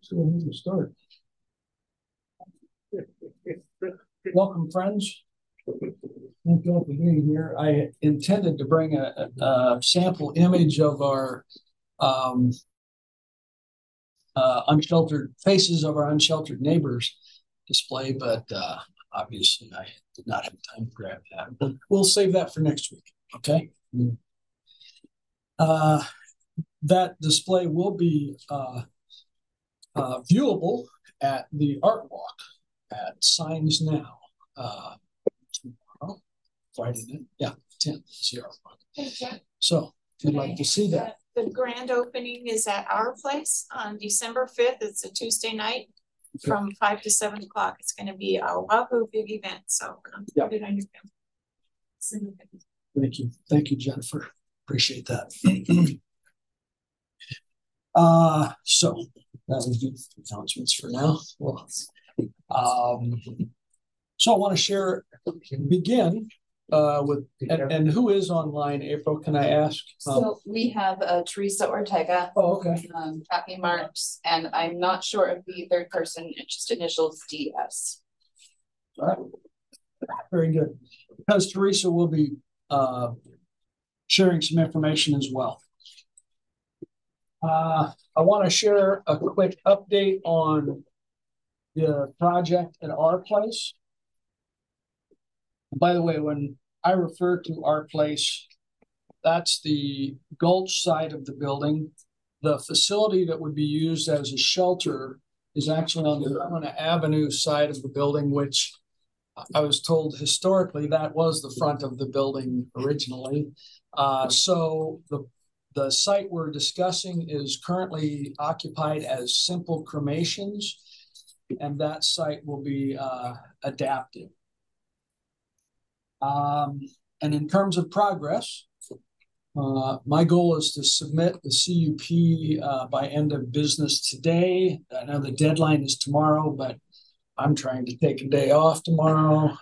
So we need to start. Welcome, friends. Thank you all for being here. I intended to bring a sample image of our unsheltered faces of our unsheltered neighbors display, but obviously I did not have time to grab that. But we'll save that for next week. Okay. That display will be viewable at the Art Walk at Signs Now tomorrow, Friday night. Yeah, 10th. See Art Walk. So if you'd like to see that. The grand opening is at our place on December 5th. It's a Tuesday night from 5 to 7 o'clock. It's going to be a wahoo big event. So put it on your calendar. Thank you. Thank you, Jennifer. Appreciate that. So that was the announcements for now. Well, so I want to share, begin with, and who is online, April, can I ask? So we have Teresa Ortega. Oh, okay. Kathy Marks, and I'm not sure of the third person, it's just initials DS. All right. Very good. Because Teresa will be sharing some information as well. I want to share a quick update on the project at our place. By the way, when I refer to our place, that's the Gulch side of the building. The facility that would be used as a shelter is actually on the Ramona Avenue side of the building, which I was told historically that was the front of the building originally. So the site we're discussing is currently occupied as Simple Cremations, and that site will be adapted. And in terms of progress, my goal is to submit the CUP by end of business today. I know the deadline is tomorrow, but I'm trying to take a day off tomorrow.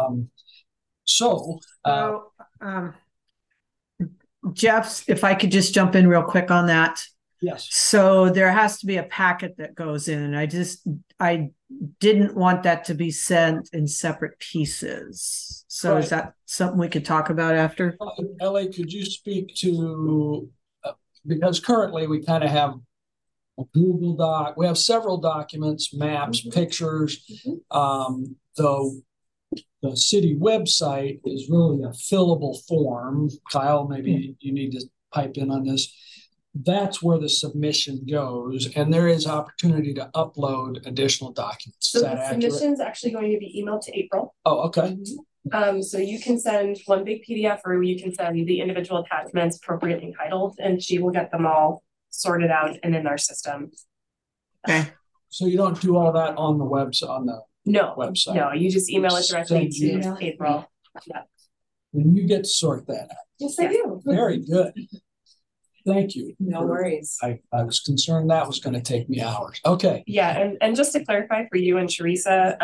Jeff, if I could just jump in real quick on that. Yes. So there has to be a packet that goes in. I didn't want that to be sent in separate pieces. So Is that something we could talk about after? Ellie, could you speak to, because currently we kind of have a Google Doc. We have several documents, maps, pictures, though the city website is really a fillable form. Kyle, maybe you need to pipe in on this. That's where the submission goes, and there is opportunity to upload additional documents. So the submission is actually going to be emailed to April. Oh, okay. So you can send one big PDF, or you can send the individual attachments appropriately titled, and she will get them all sorted out and in our system. Okay. So you don't do all that on the website, website. No, you just email it directly to April. Yeah. And you get to sort that out. Yes, I do. Very good. Thank you. No worries. I was concerned that was going to take me hours. Okay. Yeah, and just to clarify for you and Teresa,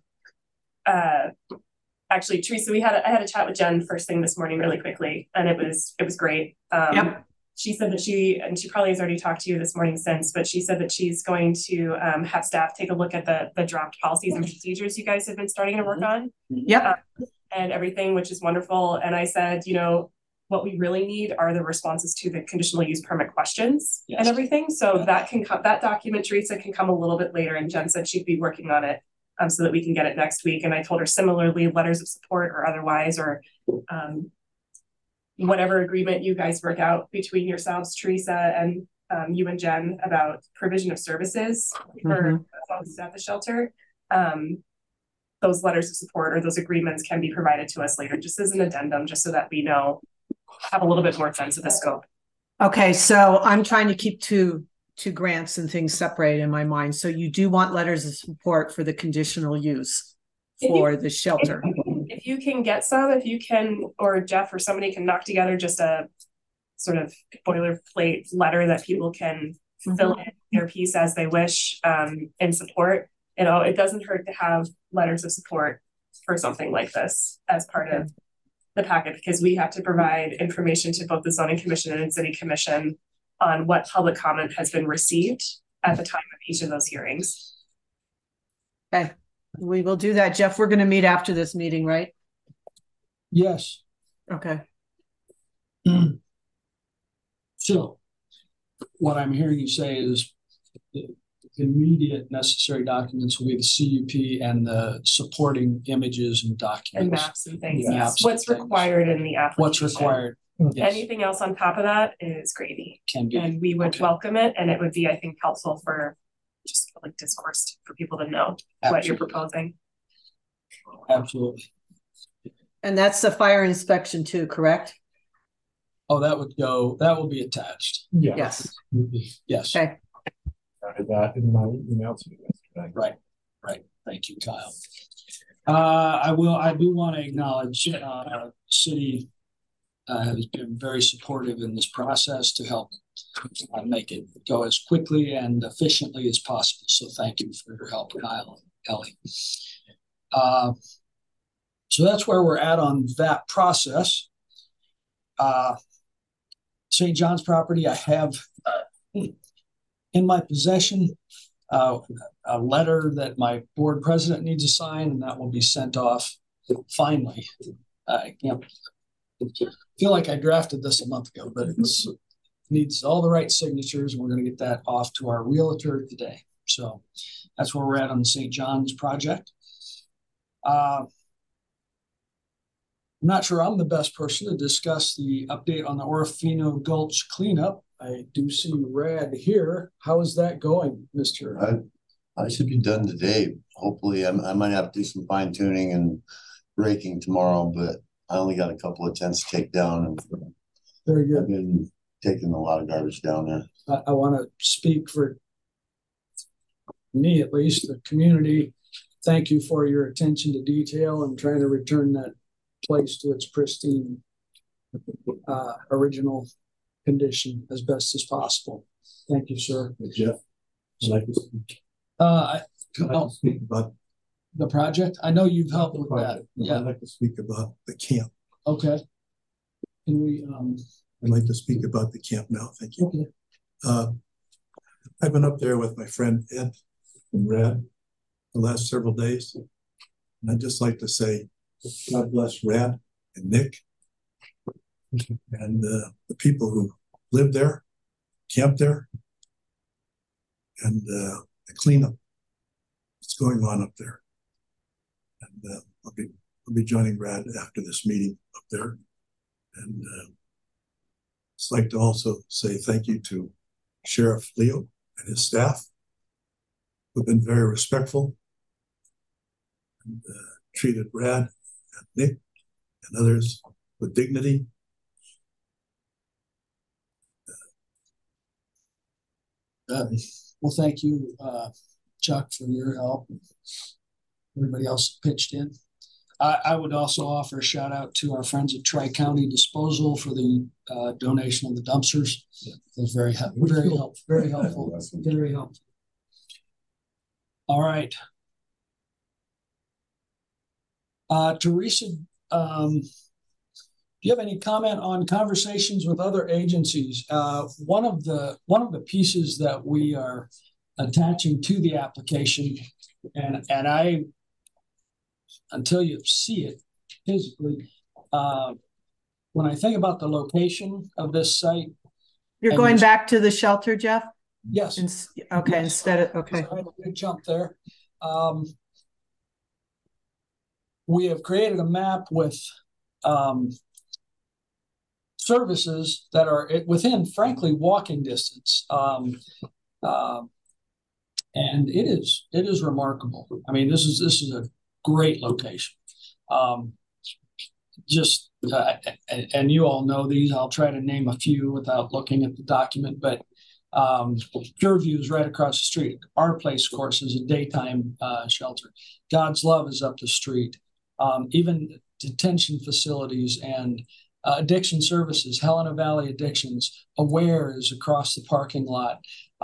actually, Teresa, I had a chat with Jen first thing this morning really quickly, and it was great. Yep. She said that she probably has already talked to you this morning since, but she said that she's going to have staff take a look at the draft policies and procedures you guys have been starting to work on. Yep. And everything, which is wonderful. And I said, what we really need are the responses to the conditional use permit questions and everything. So that document, Teresa, can come a little bit later. And Jen said she'd be working on it so that we can get it next week. And I told her similarly, letters of support or otherwise, or whatever agreement you guys work out between yourselves, Teresa, and you and Jen about provision of services for folks at the shelter. Those letters of support or those agreements can be provided to us later, just as an addendum, just so that we have a little bit more sense of the scope. Okay, so I'm trying to keep two grants and things separated in my mind. So you do want letters of support for the conditional use for the shelter. If you can get some, or Jeff or somebody can knock together just a sort of boilerplate letter that people can fill in their piece as they wish in support. It doesn't hurt to have letters of support for something like this as part of the packet, because we have to provide information to both the zoning commission and city commission on what public comment has been received at the time of each of those hearings. Okay, we will do that. Jeff, we're going to meet after this meeting, right? Yes. Okay. So what I'm hearing you say is the immediate necessary documents will be the CUP and the supporting images and documents. And maps and things. Yeah, Yes. maps What's and things. required in the application. What's required. Yes. Anything else on top of that is gravy. Can be. And we would Okay. welcome it, and it would be, I think, helpful for just like discourse for people to know what you're proposing. Absolutely. And that's the fire inspection too, correct? Oh, that will be attached. Yes. Yes. Okay. Started that in my email to you yesterday. Right. Thank you, Kyle. I do want to acknowledge city has been very supportive in this process to help make it go as quickly and efficiently as possible. So thank you for your help, Kyle and Ellie. So that's where we're at on that process. St. John's property, I have in my possession a letter that my board president needs to sign, and that will be sent off finally. I can't feel like I drafted this a month ago, but it needs all the right signatures, and we're going to get that off to our realtor today. So that's where we're at on the St. John's project. I'm not sure I'm the best person to discuss the update on the Orofino Gulch cleanup. I do see Rad here. How is that going, Mr.? I should be done today. Hopefully, I might have to do some fine tuning and raking tomorrow, but I only got a couple of tents to take down. And very good. I've been taking a lot of garbage down there. I want to speak for me, at least, the community. Thank you for your attention to detail and trying to return that place to its pristine original condition as best as possible. Thank you, sir. Jeff, I'd like to speak. I'd like to speak about the project. I know you've helped with that. Yeah. I'd like to speak about the camp. Okay. Can we I'd like to speak about the camp now. Thank you. Okay. I've been up there with my friend Ed and Rad the last several days. And I'd just like to say, God bless Rad and Nick and the people who live there, camp there, and the cleanup that's going on up there. And I'll be joining Rad after this meeting up there. And I'd like to also say thank you to Sheriff Leo and his staff, who've been very respectful and treated Rad and Nick and others with dignity. Well, thank you, Chuck, for your help. Everybody else pitched in. I would also offer a shout out to our friends at Tri-County Disposal for the donation of the dumpsters. It was very helpful. Very helpful. All right. Teresa, do you have any comment on conversations with other agencies? One of the pieces that we are attaching to the application, and I, until you see it physically, when I think about the location of this site. You're going back to the shelter, Jeff? Yes. Okay, yes. Instead of, okay. So I had a jump there. We have created a map with services that are within, frankly, walking distance. And it is remarkable. I mean, this is a great location. And you all know these. I'll try to name a few without looking at the document, but Pure View is right across the street. Our place, of course, is a daytime shelter. God's Love is up the street. Even detention facilities and addiction services, Helena Valley Addictions, Aware is across the parking lot.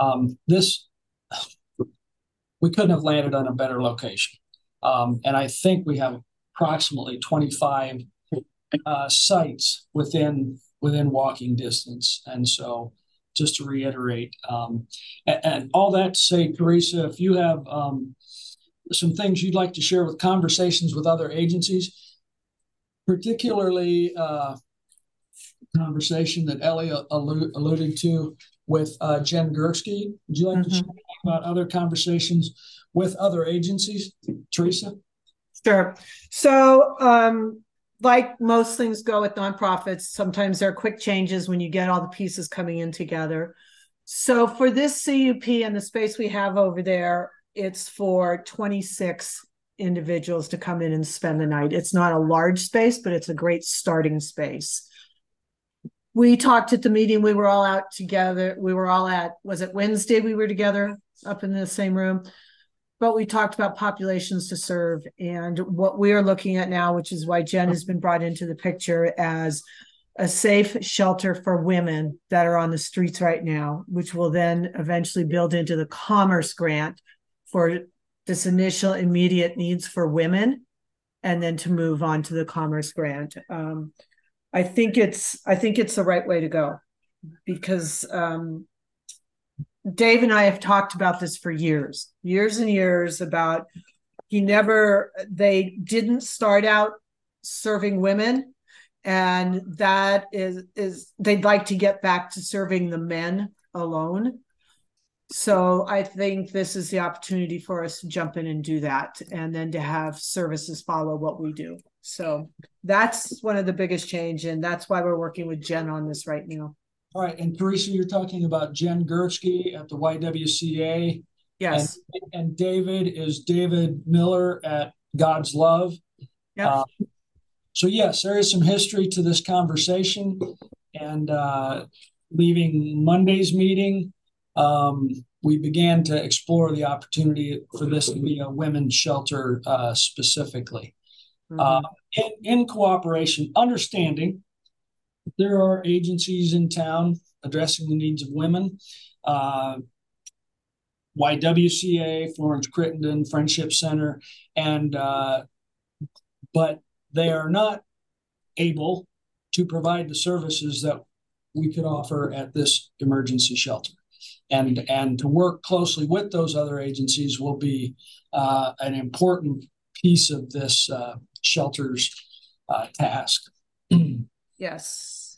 We couldn't have landed on a better location. And I think we have approximately 25 sites within walking distance. And so just to reiterate. And all that to say, Teresa, if you have some things you'd like to share with conversations with other agencies, particularly conversation that Ellie alluded to with Jen Gursky. Would you like to share about other conversations with other agencies, Teresa? Sure. So, like most things go with nonprofits, sometimes there are quick changes when you get all the pieces coming in together. So for this CUP and the space we have over there, it's for 26 individuals to come in and spend the night. It's not a large space, but it's a great starting space. We talked at the meeting, we were all out together. We were all at, was it Wednesday we were together up in the same room? But we talked about populations to serve, and what we are looking at now, which is why Jen has been brought into the picture as a safe shelter for women that are on the streets right now, which will then eventually build into the Commerce Grant for this initial immediate needs for women, and then to move on to the Commerce Grant. I think it's the right way to go, because Dave and I have talked about this for years and years about they didn't start out serving women, and that is they'd like to get back to serving the men alone. So I think this is the opportunity for us to jump in and do that, and then to have services follow what we do. So that's one of the biggest change, and that's why we're working with Jen on this right now. All right, and Teresa, you're talking about Jen Gursky at the YWCA. Yes. And David is David Miller at God's Love. Yeah. So yes, there is some history to this conversation, and leaving Monday's meeting, we began to explore the opportunity for this to be a women's shelter specifically. In cooperation, understanding there are agencies in town addressing the needs of women. YWCA, Florence Crittenden, Friendship Center, and but they are not able to provide the services that we could offer at this emergency shelter. And to work closely with those other agencies will be an important piece of this shelter's task. Yes,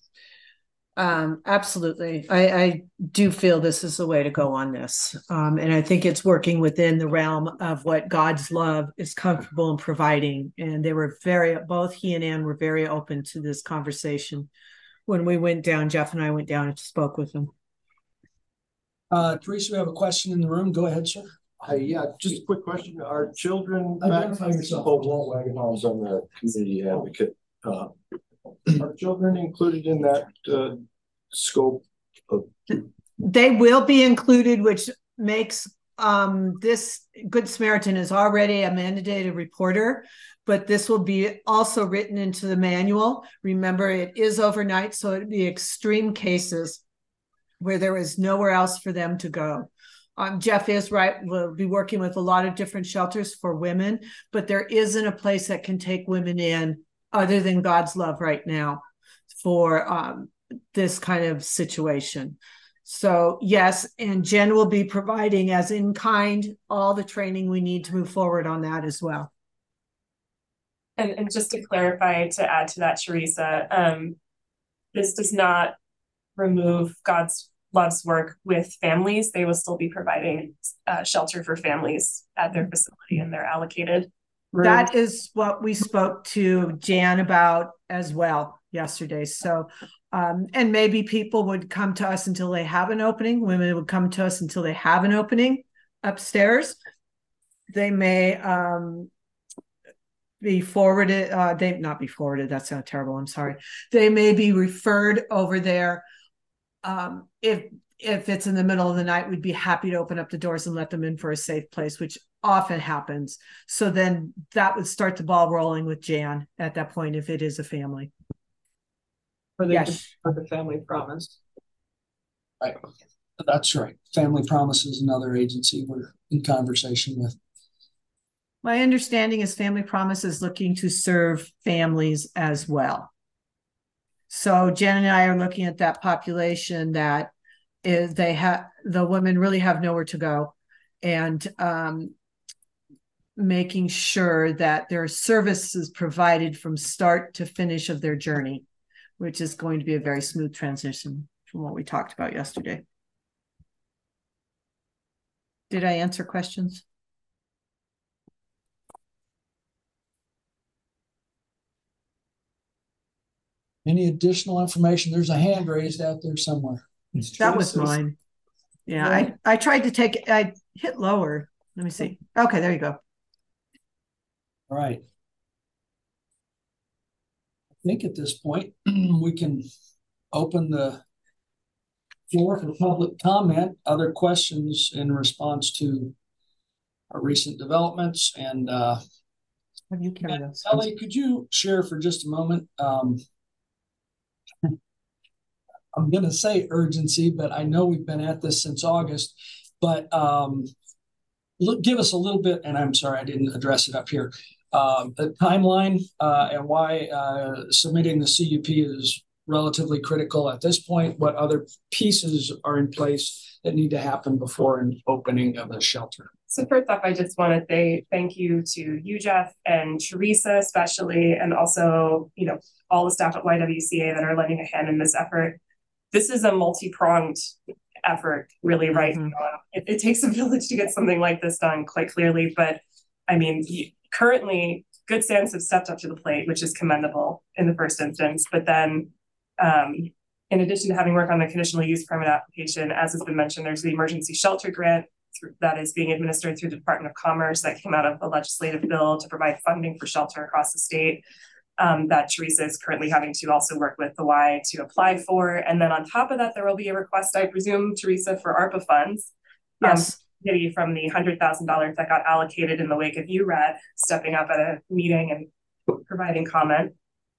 absolutely. I do feel this is the way to go on this. And I think it's working within the realm of what God's Love is comfortable in providing. And they were both he and Ann were very open to this conversation. When we went down, Jeff and I went down and spoke with them. Teresa, we have a question in the room. Go ahead, sir. Yeah, just a quick question. Are children Identify yourself. Walt Wagenhals, I'm the community advocate. Are children included in that scope of? They will be included, which makes this Good Samaritan is already a mandated reporter, but this will be also written into the manual. Remember, it is overnight, so it'd be extreme cases where there is nowhere else for them to go. Jeff is right. We'll be working with a lot of different shelters for women, but there isn't a place that can take women in other than God's Love right now for this kind of situation. So yes, and Jen will be providing as in kind all the training we need to move forward on that as well. And just to clarify, to add to that, Teresa, this does not remove God's Love's work with families. They will still be providing shelter for families at their facility in their allocated room. That is what we spoke to Jan about as well yesterday. So, and maybe people would come to us until they have an opening. Women would come to us until they have an opening upstairs. They may be forwarded, they not be forwarded, that sounds terrible, I'm sorry. They may be referred over there. If it's in the middle of the night, we'd be happy to open up the doors and let them in for a safe place, which often happens. So then that would start the ball rolling with Jan at that point, if it is a family. For the Family Promise. Right. That's right. Family Promise is another agency we're in conversation with. My understanding is Family Promise is looking to serve families as well. So Jen and I are looking at that population that is the women really have nowhere to go, and making sure that there are services provided from start to finish of their journey, which is going to be a very smooth transition from what we talked about yesterday. Did I answer questions? Any additional information? There's a hand raised out there somewhere. That was mine. Yeah, I tried to take it. I hit lower. Let me see. Okay, there you go. All right. I think at this point we can open the floor for public comment. Other questions in response to our recent developments, and Have you carried us? Ellie, could you share for just a moment? I'm going to say urgency, but I know we've been at this since August. But give us a little bit, and I'm sorry I didn't address it up here. The timeline and why submitting the CUP is relatively critical at this point. What other pieces are in place that need to happen before an opening of the shelter? So first off, I just want to say thank you to you, Jeff, and Teresa especially, and also, you know, all the staff at YWCA that are lending a hand in this effort. This is a multi-pronged effort, really, right? Mm-hmm. It takes a village to get something like this done, quite clearly. But I mean, currently, Good Sands have stepped up to the plate, which is commendable in the first instance. But then, in addition to having worked on the conditional use permit application, as has been mentioned, there's the emergency shelter grant that is being administered through the Department of Commerce that came out of a legislative bill to provide funding for shelter across the state. That Teresa is currently having to also work with the Y to apply for. And then on top of that, there will be a request, I presume, Teresa, for ARPA funds. Yes. From the $100,000 that got allocated in the wake of URED stepping up at a meeting and providing comment.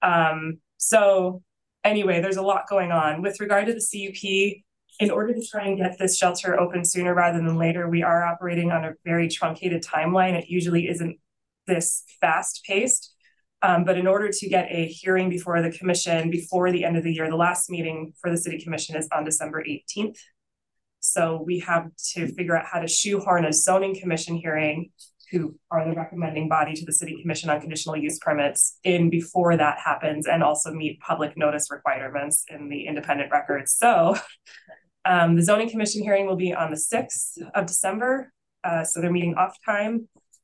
So anyway, there's a lot going on. With regard to the CUP, in order to try and get this shelter open sooner rather than later, we are operating on a very truncated timeline. It usually isn't this fast-paced. But in order to get a hearing before the commission before the end of the year, the last meeting for the city commission is on December 18th. So we have to figure out how to shoehorn a zoning commission hearing, who are the recommending body to the city commission on conditional use permits, in before that happens, and also meet public notice requirements in the independent records. So the zoning commission hearing will be on the 6th of December. So they're meeting off time.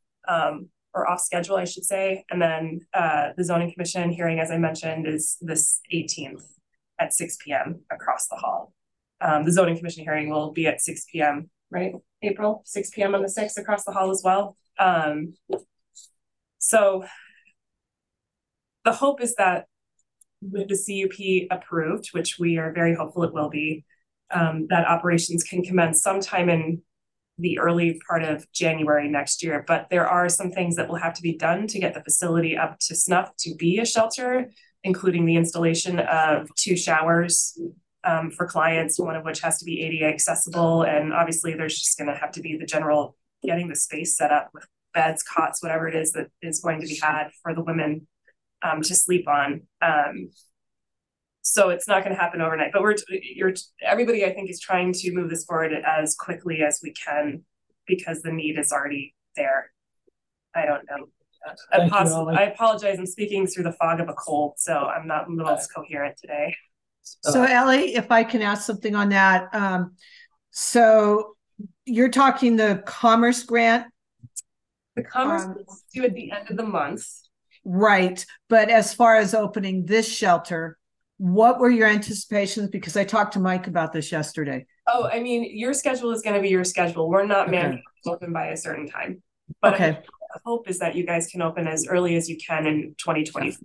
Or off schedule, I should say. And then the zoning commission hearing, as I mentioned, is this 18th at 6 p.m. across the hall. The zoning commission hearing will be at 6 p.m., right? April, 6 p.m. on the 6th across the hall as well. So the hope is that with the CUP approved, which we are very hopeful it will be, that operations can commence sometime in the early part of January next year. But there are some things that will have to be done to get the facility up to snuff to be a shelter, including the installation of 2 showers for clients, one of which has to be ADA accessible. And obviously there's just going to have to be the general getting the space set up with beds, cots, whatever it is that is going to be had for the women to sleep on. So it's not going to happen overnight, but everybody I think is trying to move this forward as quickly as we can because the need is already there. I don't know. I apologize. I'm speaking through the fog of a cold, so I'm not most coherent today. So Ellie, if I can ask something on that. So you're talking the Commerce grant? The Commerce is due at the end of the month. Right. But as far as opening this shelter, what were your anticipations? Because I talked to Mike about this yesterday. Oh, I mean, your schedule is going to be your schedule. We're not mandated to open by a certain time. But the hope is that you guys can open as early as you can in 2020.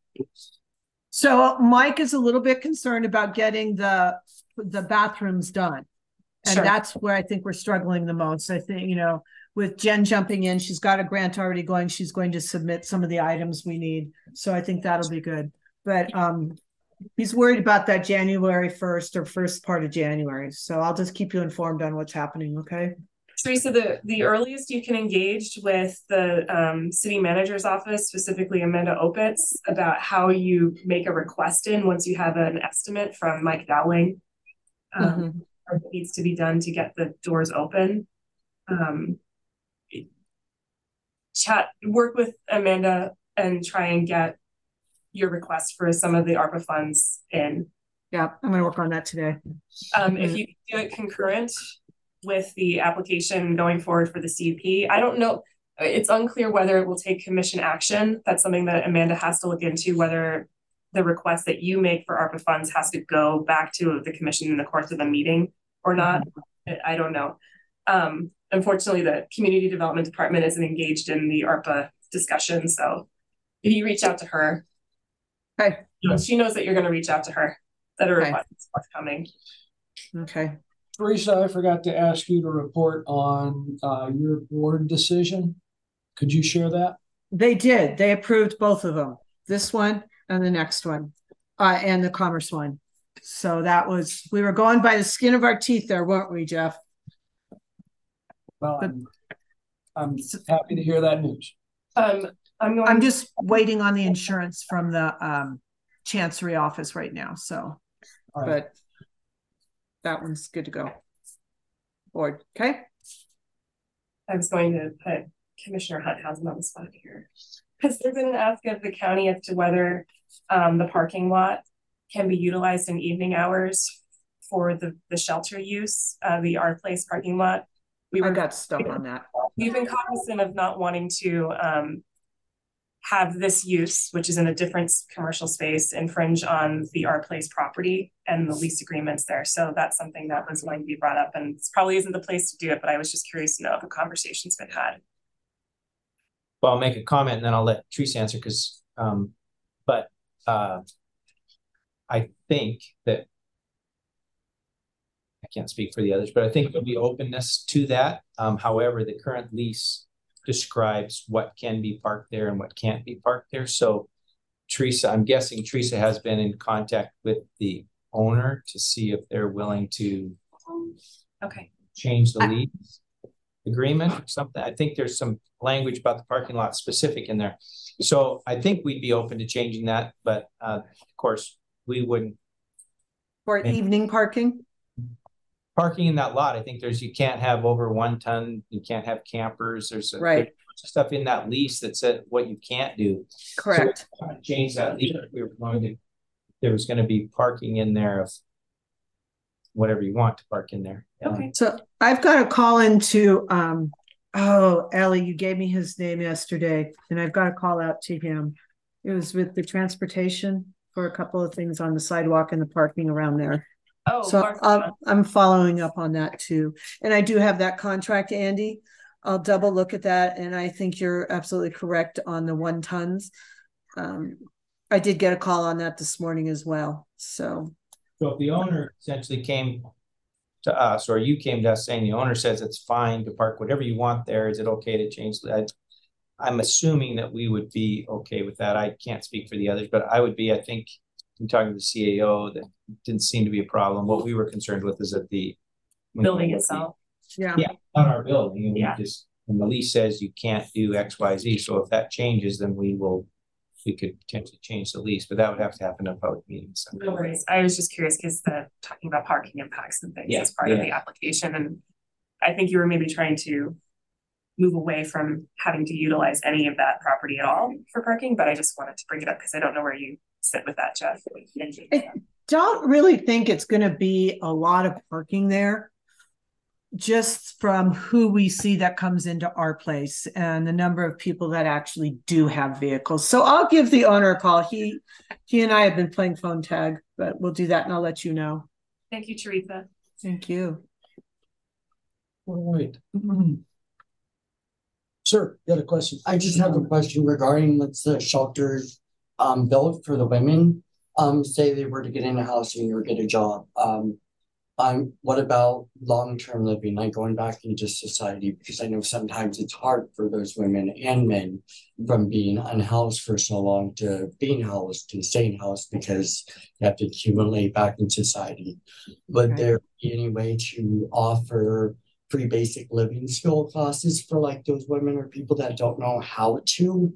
So Mike is a little bit concerned about getting the bathrooms done. And that's where I think we're struggling the most. I think, with Jen jumping in, she's got a grant already going. She's going to submit some of the items we need. So I think that'll be good. But he's worried about that January 1st or first part of January. So I'll just keep you informed on what's happening, okay? Teresa, the earliest you can engage with the city manager's office, specifically Amanda Opitz, about how you make a request in once you have an estimate from Mike Dowling. that needs to be done to get the doors open. Work with Amanda and try and get your request for some of the ARPA funds in. Yeah, I'm gonna work on that today. If you do it concurrent with the application going forward for the CUP, I don't know. It's unclear whether it will take commission action. That's something that Amanda has to look into, whether the request that you make for ARPA funds has to go back to the commission in the course of the meeting or not. I don't know. Unfortunately, the community development department isn't engaged in the ARPA discussion. So if you reach out to her, Okay. She knows that you're going to reach out to her, that a request is forthcoming. Okay. Teresa, I forgot to ask you to report on your board decision. Could you share that? They did. They approved both of them. This one and the next one, and the commerce one. So that was, we were going by the skin of our teeth there, weren't we, Jeff? Well, I'm happy to hear that news. I'm just waiting on the insurance from the Chancery office right now. So, but that one's good to go. Board, okay. I was going to put Commissioner Hunthausen on the spot here because there's been an ask of the county as to whether the parking lot can be utilized in evening hours for the shelter use, the Our Place parking lot. I got stuck on that. We've been cognizant of not wanting to have this use, which is in a different commercial space, infringe on the Our Place property and the lease agreements there. So that's something that was going to be brought up, and this probably isn't the place to do it, but I was just curious to know if a conversation's been had. Well, I'll make a comment and then I'll let Teresa answer because, I think that I can't speak for the others, but I think there'll be openness to that. However, the current lease describes what can be parked there and what can't be parked there. So Teresa, I'm guessing Teresa has been in contact with the owner to see if they're willing to change the lease agreement or something. I think there's some language about the parking lot specific in there. So I think we'd be open to changing that, but of course we wouldn't. For evening parking? Parking in that lot, I think you can't have over 1 ton, you can't have campers, there's stuff in that lease that said what you can't do. Correct. So change that lease. There was going to be parking in there of whatever you want to park in there. Okay. So I've got a call into Ellie, you gave me his name yesterday, and I've got a call out to him. It was with the transportation for a couple of things on the sidewalk and the parking around there. So I'm following up on that too. And I do have that contract, Andy. I'll double look at that. And I think you're absolutely correct on the 1 tons. I did get a call on that this morning as well. So if the owner essentially came to us, or you came to us saying the owner says it's fine to park whatever you want there, is it okay to change that? I'm assuming that we would be okay with that. I can't speak for the others, but I would be, I think, I'm talking to the CAO, that didn't seem to be a problem. What we were concerned with is that the building itself. Yeah, not our building. And and the lease says you can't do X, Y, Z. So if that changes, then we could potentially change the lease, but that would have to happen in a public meeting. So. No worries. I was just curious because talking about parking impacts and things as part of the application, and I think you were maybe trying to move away from having to utilize any of that property at all for parking, but I just wanted to bring it up because I don't know where you sit with that, Jeff. I don't really think it's going to be a lot of parking there, just from who we see that comes into Our Place and the number of people that actually do have vehicles. So I'll give the owner a call. He and I have been playing phone tag, but we'll do that and I'll let you know. Thank you, Teresa. Thank you. All right. Sir, you got a question? I just have a question regarding the shelters built for the women. Say they were to get into housing or get a job. What about long-term living, like going back into society? Because I know sometimes it's hard for those women and men from being unhoused for so long to being housed and staying housed because you have to accumulate back in society. Would there be any way to offer free basic living skill classes for like those women or people that don't know how to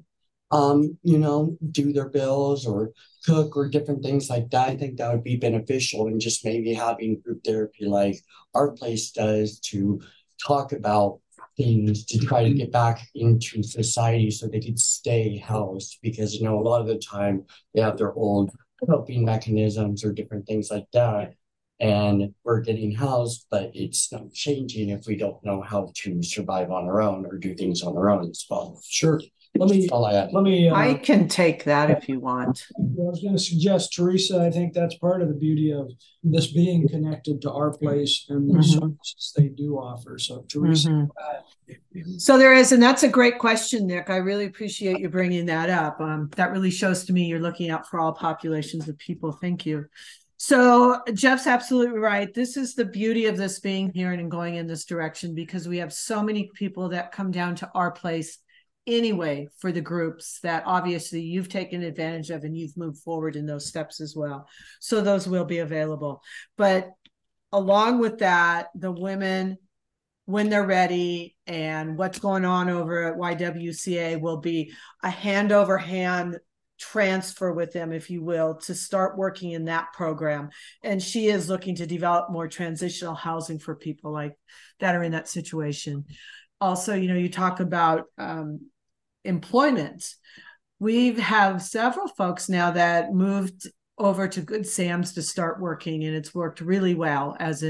you know, do their bills or cook or different things like that. I think that would be beneficial, and just maybe having group therapy like our place does to talk about things to try to get back into society so they could stay housed, because you know a lot of the time they have their old coping mechanisms or different things like that, and we're getting housed, but it's not changing if we don't know how to survive on our own or do things on our own as well. Sure. Let me, All I have. let me, I can take that if you want. I was gonna suggest, Teresa, I think that's part of the beauty of this being connected to our place and the services they do offer. So Teresa. So there is, and that's a great question, Nick. I really appreciate you bringing that up. That really shows to me you're looking out for all populations of people. Thank you. So Jeff's absolutely right. This is the beauty of this being here and going in this direction, because we have so many people that come down to our place anyway for the groups that obviously you've taken advantage of, and you've moved forward in those steps as well. So those will be available. But along with that, the women, when they're ready, and what's going on over at YWCA will be a hand over hand transfer with them, if you will, to start working in that program. And she is looking to develop more transitional housing for people like that are in that situation. Also, you know, you talk about employment. We have several folks now that moved over to Good Sam's to start working, and it's worked really well as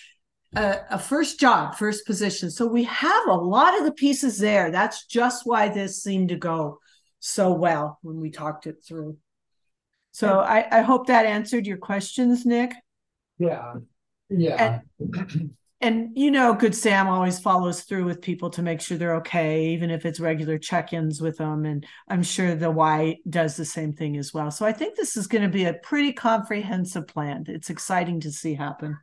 a first job, first position. So we have a lot of the pieces there. That's just why this seemed to go so well when we talked it through. So I hope that answered your questions, Nick. Yeah. Yeah. And you know, Good Sam always follows through with people to make sure they're okay, even if it's regular check-ins with them. And I'm sure the Y does the same thing as well. So I think this is going to be a pretty comprehensive plan. It's exciting to see happen.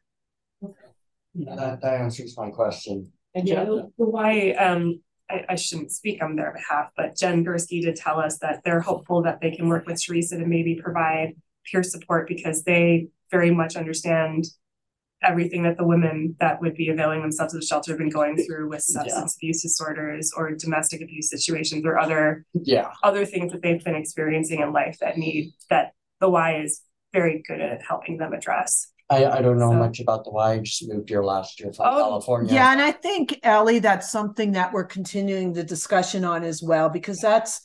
That answers my question. And yeah, the Y, I shouldn't speak on their behalf, but Jen Gursky did tell us that they're hopeful that they can work with Teresa to maybe provide peer support, because they very much understand everything that the women that would be availing themselves of the shelter have been going through with substance abuse disorders or domestic abuse situations or other things that they've been experiencing in life that the Y is very good at helping them address. I don't know much about the Y. I just moved here last year from California. Yeah, and I think, Ellie, that's something that we're continuing the discussion on as well, because that's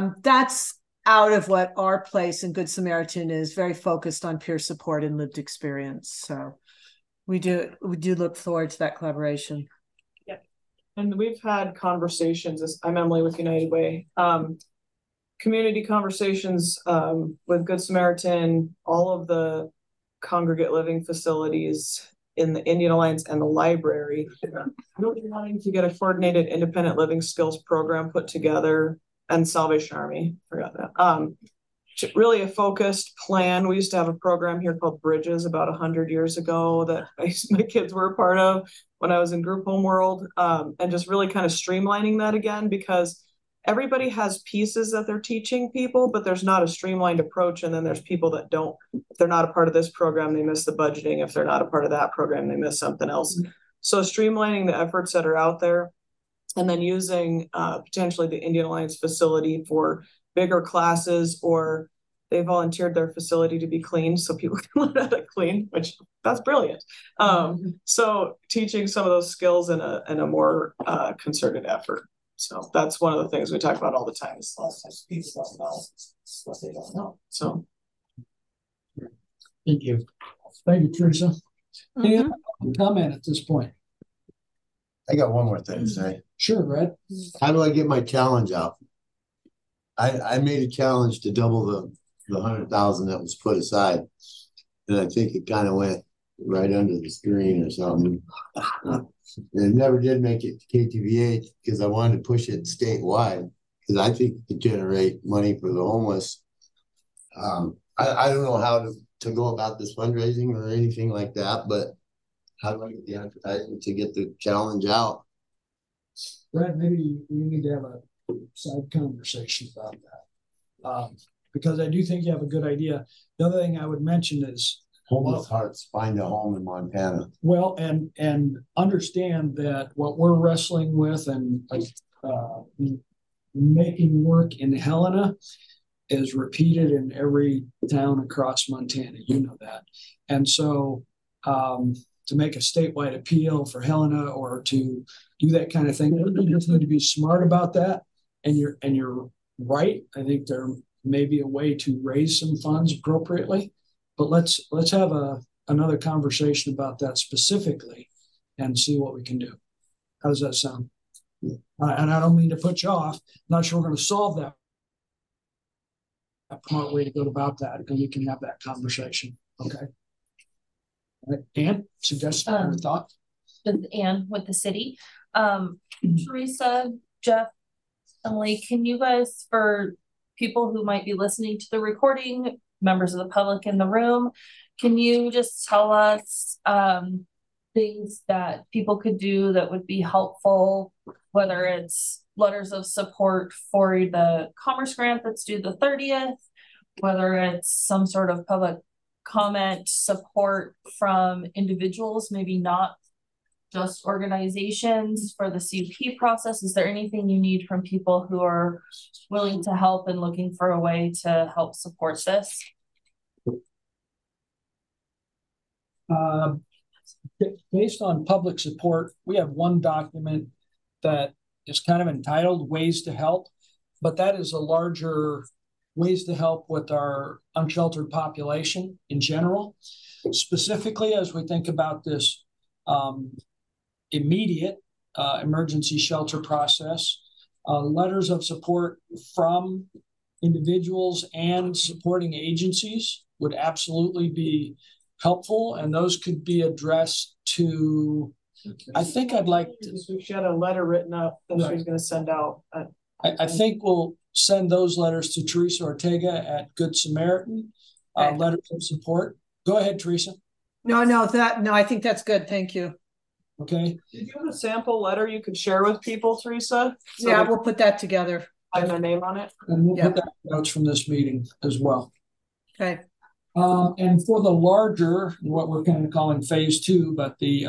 out of what our place in Good Samaritan is, very focused on peer support and lived experience. So we do look forward to that collaboration. Yeah, and we've had conversations. I'm Emily with United Way. Community conversations with Good Samaritan, all of the congregate living facilities in the Indian Alliance and the library, really wanting to get a coordinated independent living skills program put together, and Salvation Army, forgot that. Really a focused plan. We used to have a program here called Bridges about 100 years ago that my kids were a part of when I was in group home world, and just really kind of streamlining that again, because everybody has pieces that they're teaching people, but there's not a streamlined approach. And then there's people that don't, if they're not a part of this program, they miss the budgeting. If they're not a part of that program, they miss something else. So streamlining the efforts that are out there, and then using potentially the Indian Alliance facility for bigger classes, or they volunteered their facility to be cleaned so people can learn how to clean, which that's brilliant. So teaching some of those skills in a more concerted effort. So that's one of the things we talk about all the time. Is a lot of times people don't know what they don't know. So thank you. Thank you, Teresa. Any other comment at this point? I got one more thing to say. Sure, Brad. How do I get my challenge out? I made a challenge to double the 100,000 that was put aside, and I think it kind of went right under the screen or something. It never did make it to KTVH because I wanted to push it statewide, because I think it could generate money for the homeless. I don't know how to go about this fundraising or anything like that, but how do I get the advertising to get the challenge out? Brad, maybe we need to have a side conversation about that, because I do think you have a good idea. The other thing I would mention is Homeless Hearts Find a Home in Montana. Well, and understand that what we're wrestling with, and making work in Helena is repeated in every town across Montana. You know that. And so to make a statewide appeal for Helena or to do that kind of thing, you just need to be smart about that. And you're right. I think there may be a way to raise some funds appropriately, but let's have another conversation about that specifically and see what we can do. How does that sound? And I don't mean to put you off. I'm not sure we're going to solve that. A smart way to go about that, and we can have that conversation. Okay. All right. Ann, suggestion or thought? Ann with the city. Teresa, Jeff, Emily, can you guys, for people who might be listening to the recording, members of the public in the room, can you just tell us things that people could do that would be helpful, whether it's letters of support for the Commerce Grant that's due the 30th, whether it's some sort of public comment support from individuals, maybe not just organizations for the CUP process? Is there anything you need from people who are willing to help and looking for a way to help support this? Based on public support, we have one document that is kind of entitled Ways to Help, but that is a larger ways to help with our unsheltered population in general. Specifically, as we think about this immediate emergency shelter process, letters of support from individuals and supporting agencies would absolutely be helpful, and those could be addressed to, I think I'd like to, she had a letter written up that she was going to send out. I think we'll send those letters to Teresa Ortega at Good Samaritan, letters of support. Go ahead, Teresa. No, I think that's good. Thank you. Okay. Did you have a sample letter you could share with people, Teresa? So yeah, we'll put that together. And their name on it. And we'll put that notes from this meeting as well. Okay. And for the larger, what we're kind of calling phase 2, but the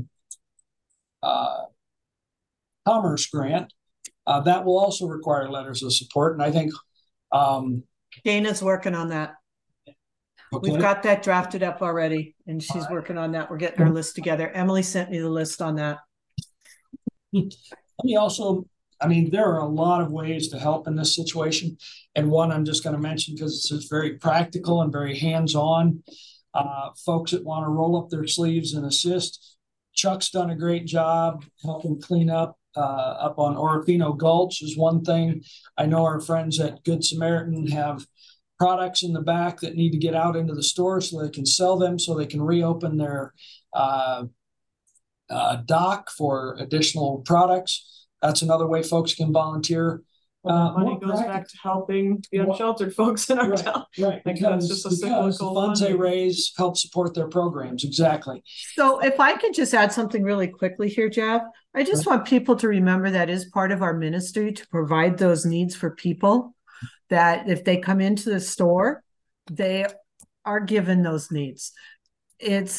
Commerce Grant, that will also require letters of support. And I think Dana's working on that. Okay. We've got that drafted up already, and she's working on that. We're getting our list together. Emily sent me the list on that. Let me also, I mean, there are a lot of ways to help in this situation. And one I'm just going to mention because it's very practical and very hands-on. Folks that want to roll up their sleeves and assist. Chuck's done a great job helping clean up on Orofino Gulch is one thing. I know our friends at Good Samaritan have products in the back that need to get out into the store so they can sell them, so they can reopen their dock for additional products. That's another way folks can volunteer. Money goes back to helping the unsheltered folks in our town. Right, because the funds they raise help support their programs. Exactly. So if I could just add something really quickly here, Jeff, I just want people to remember that is part of our ministry to provide those needs for people, that if they come into the store, they are given those needs. It's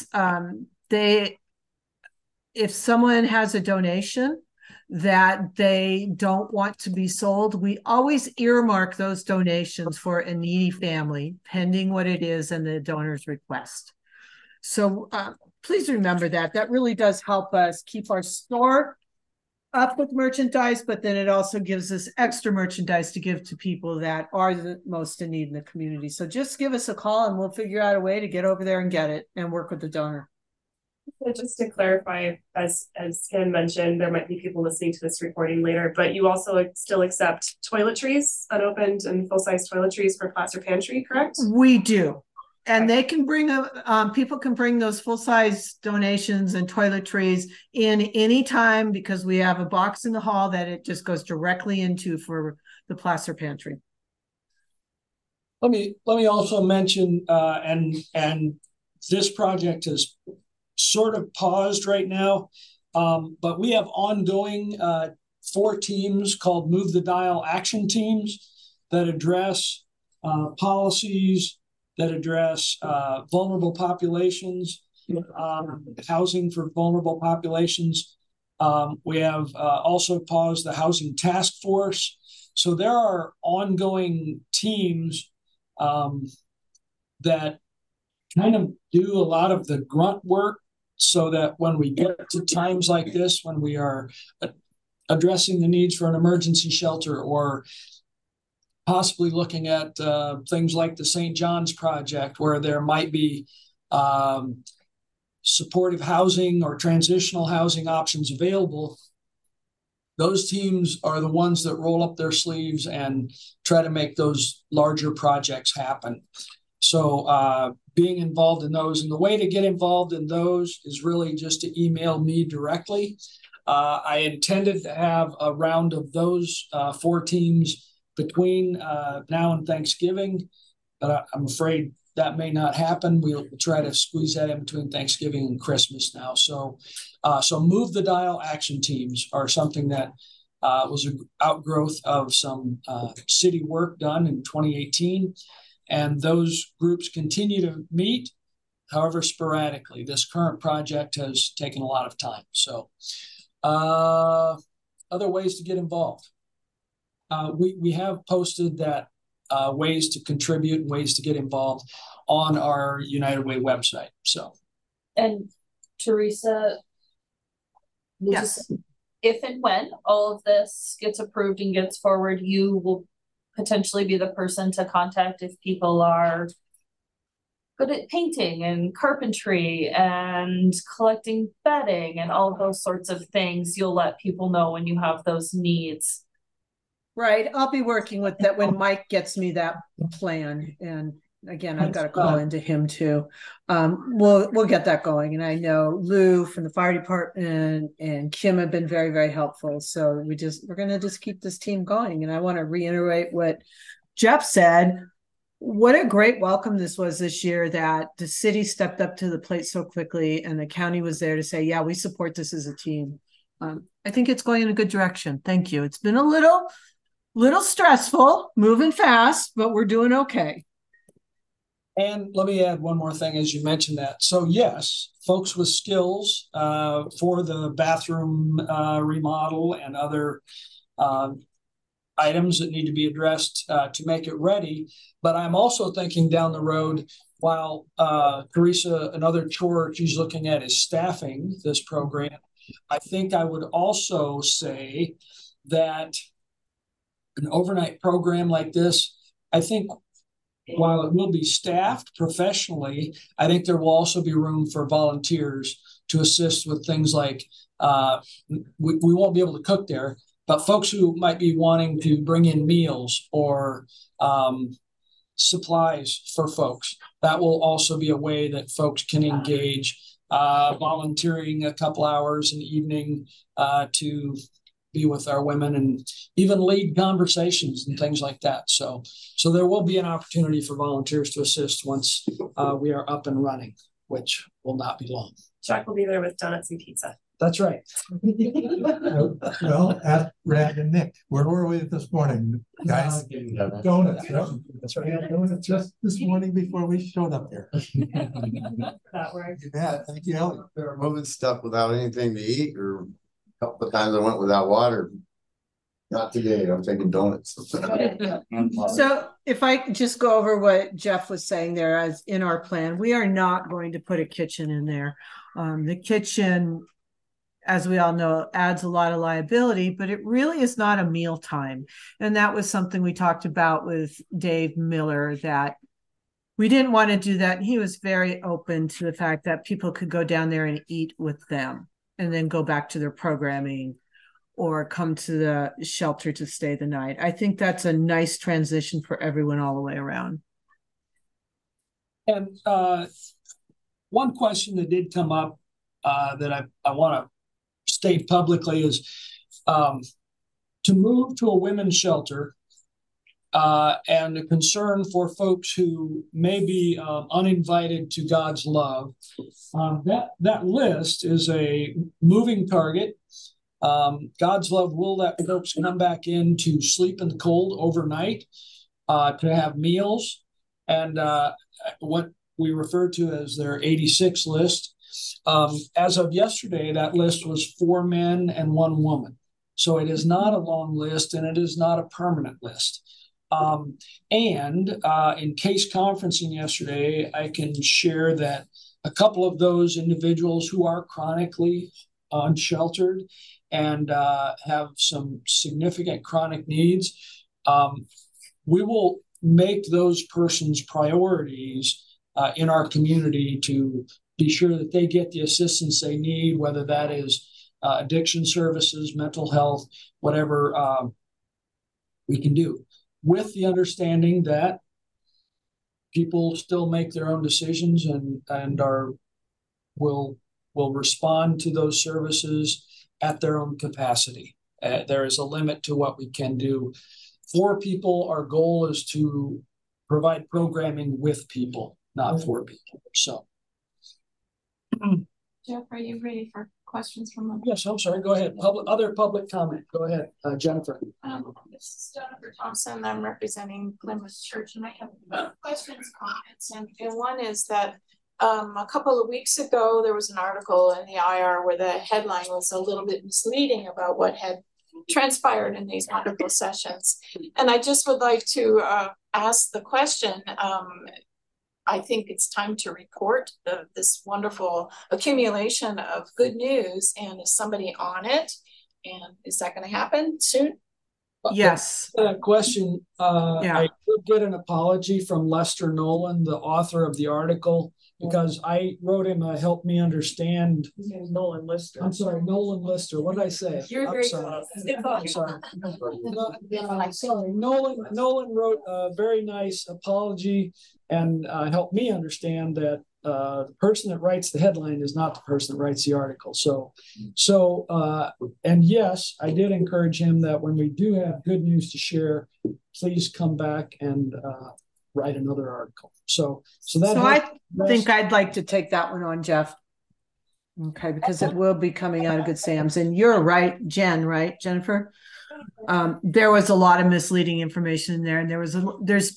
if someone has a donation that they don't want to be sold, we always earmark those donations for a needy family, pending what it is and the donor's request. So please remember that. That really does help us keep our store up with merchandise, but then it also gives us extra merchandise to give to people that are the most in need in the community. So just give us a call and we'll figure out a way to get over there and get it and work with the donor. Just to clarify, as Ken mentioned, there might be people listening to this recording later, but you also still accept toiletries, unopened and full-size toiletries for Placer Pantry, correct? We do. And they can bring people can bring those full-size donations and toiletries in any time, because we have a box in the hall that it just goes directly into for the Placer Pantry. Let me also mention, and this project is sort of paused right now, but we have ongoing 4 teams called Move the Dial action teams that address policies, that address vulnerable populations, housing for vulnerable populations. We have also paused the housing task force. So there are ongoing teams that kind of do a lot of the grunt work so that when we get to times like this, when we are addressing the needs for an emergency shelter or possibly looking at things like the St. John's Project, where there might be supportive housing or transitional housing options available, those teams are the ones that roll up their sleeves and try to make those larger projects happen. So being involved in those, and the way to get involved in those is really just to email me directly. I intended to have a round of those 4 teams between now and Thanksgiving, but I'm afraid that may not happen. We'll try to squeeze that in between Thanksgiving and Christmas now. So Move the Dial action teams are something that was an outgrowth of some city work done in 2018. And those groups continue to meet, however, sporadically. This current project has taken a lot of time. So other ways to get involved. We have posted that ways to contribute and ways to get involved on our United Way website. So, and Teresa, Yes. If and when all of this gets approved and gets forward, you will potentially be the person to contact if people are good at painting and carpentry and collecting bedding and all those sorts of things. You'll let people know when you have those needs. Right. I'll be working with that when Mike gets me that plan. And again, I've got to call into him too. We'll get that going. And I know Lou from the fire department and Kim have been very, very helpful. So we're going to just keep this team going. And I want to reiterate what Jeff said. What a great welcome this was this year, that the city stepped up to the plate so quickly and the county was there to say, yeah, we support this as a team. I think it's going in a good direction. Thank you. It's been a little stressful, moving fast, but we're doing okay. And let me add one more thing as you mentioned that. So yes, folks with skills for the bathroom remodel and other items that need to be addressed to make it ready. But I'm also thinking down the road, while Teresa, another chore she's looking at is staffing this program. I think I would also say that an overnight program like this, I think while it will be staffed professionally, I think there will also be room for volunteers to assist with things like, we won't be able to cook there, but folks who might be wanting to bring in meals or supplies for folks, that will also be a way that folks can engage, volunteering a couple hours in the evening to be with our women and even lead conversations and things like that. So there will be an opportunity for volunteers to assist once we are up and running, which will not be long. Jack will be there with donuts and pizza. That's right. Well, ask Brad and Nick, where were we this morning, guys? Donuts. That's right. Donuts just this morning before we showed up here. That works. Yeah, thank you, Ellie. They're moving stuff without anything to eat, or a couple of times I went without water. Not today, I'm taking donuts. So if I just go over what Jeff was saying there, as in our plan, we are not going to put a kitchen in there. The kitchen, as we all know, adds a lot of liability, but it really is not a mealtime. And that was something we talked about with Dave Miller, that we didn't want to do that. He was very open to the fact that people could go down there and eat with them and then go back to their programming or come to the shelter to stay the night. I think that's a nice transition for everyone all the way around. And one question that did come up that I want to state publicly is to move to a women's shelter and a concern for folks who may be uninvited to God's love. That list is a moving target. God's love will let folks come back in to sleep in the cold overnight, to have meals, and what we refer to as their 86 list. As of yesterday, that list was 4 men and 1 woman. So it is not a long list and it is not a permanent list. In case conferencing yesterday, I can share that a couple of those individuals who are chronically unsheltered and have some significant chronic needs, we will make those persons priorities in our community to be sure that they get the assistance they need, whether that is addiction services, mental health, whatever we can do, with the understanding that people still make their own decisions and will respond to those services at their own capacity. There is a limit to what we can do for people. Our goal is to provide programming with people, not for people. So, Jeff, are you ready for questions from them? Yes, I'm sorry. Go ahead. Other public comment. Go ahead, Jennifer. This is Jennifer Thompson. I'm representing Plymouth Church, and I have questions, comments, and one is that a couple of weeks ago there was an article in the IR where the headline was a little bit misleading about what had transpired in these wonderful sessions, and I just would like to ask the question. I think it's time to report this wonderful accumulation of good news, and is somebody on it? And is that going to happen soon? Yes. Question. I did get an apology from Lester Nolan, the author of the article, because I wrote him a help me understand. His name's Nolan Lister. I'm sorry, Nolan Lister. What did I say? You're very close. I'm sorry. I'm sorry. Nolan wrote a very nice apology and helped me understand that the person that writes the headline is not the person that writes the article. And yes, I did encourage him that when we do have good news to share, please come back and write another article. So I think I'd like to take that one on, Jeff. Okay, because it will be coming out of Good Sam's. And you're right, Jennifer? There was a lot of misleading information in there, and there's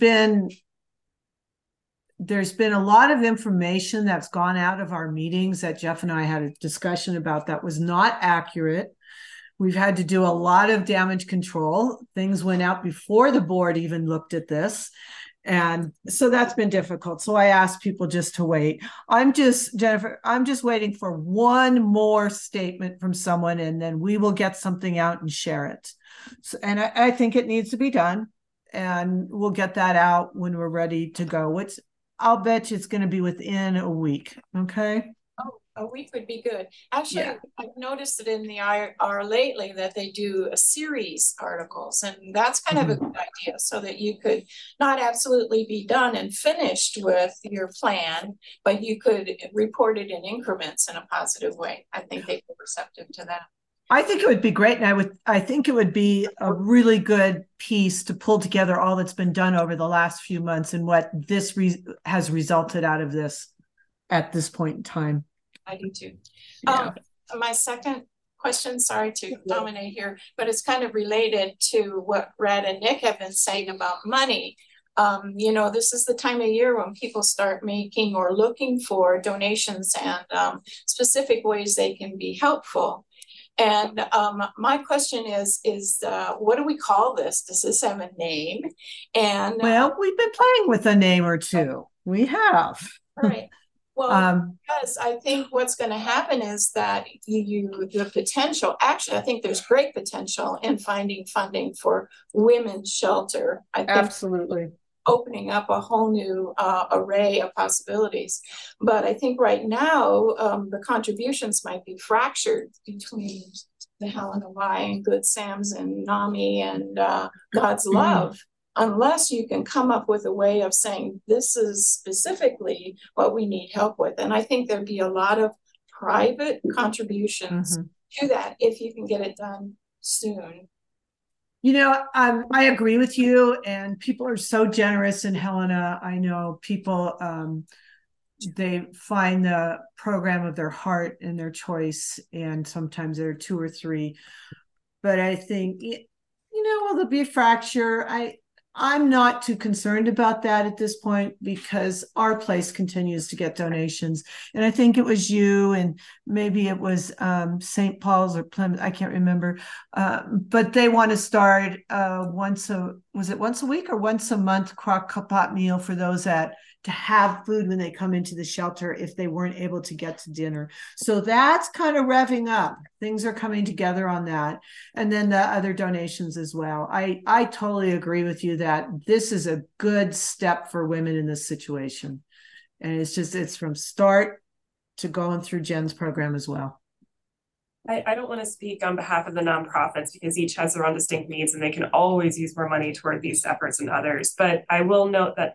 been a lot of information that's gone out of our meetings that Jeff and I had a discussion about that was not accurate. We've had to do a lot of damage control. Things went out before the board even looked at this. And so that's been difficult. So I asked people just to wait. Jennifer, I'm just waiting for one more statement from someone, and then we will get something out and share it. So, and I think it needs to be done, and we'll get that out when we're ready to go. I'll bet you it's going to be within a week. Okay. Oh, a week would be good. Actually, yeah. I've noticed that in the IR lately that they do a series articles, and that's kind of a good idea, so that you could not absolutely be done and finished with your plan, but you could report it in increments in a positive way. I think they'd be receptive to that. I think it would be great, and I think it would be a really good piece to pull together all that's been done over the last few months and what this has resulted out of this at this point in time. I do too. Yeah. My second question, sorry to dominate here, but it's kind of related to what Red and Nick have been saying about money. This is the time of year when people start making or looking for donations and specific ways they can be helpful. And my question is what do we call this? Does this have a name? And well, we've been playing with a name or two. We have. All right. Well, because I think what's going to happen is that the potential, actually, I think there's great potential in finding funding for women's shelter. I think absolutely. Opening up a whole new array of possibilities. But I think right now, the contributions might be fractured between the Helena Y and Good Sam's and NAMI and God's Love, unless you can come up with a way of saying, this is specifically what we need help with. And I think there'd be a lot of private contributions to that if you can get it done soon. I agree with you, and people are so generous in Helena. I know people, they find the program of their heart and their choice, and sometimes there are two or three. But I think, will there be a fracture? I'm not too concerned about that at this point because our place continues to get donations. And I think it was you and maybe it was St. Paul's or Plymouth, I can't remember. But they want to start once a week or once a month crock pot meal for those that to have food when they come into the shelter if they weren't able to get to dinner. So that's kind of revving up. Things are coming together on that. And then the other donations as well. I totally agree with you that this is a good step for women in this situation. And it's from start to going through Jen's program as well. I don't want to speak on behalf of the nonprofits because each has their own distinct needs and they can always use more money toward these efforts than others. But I will note that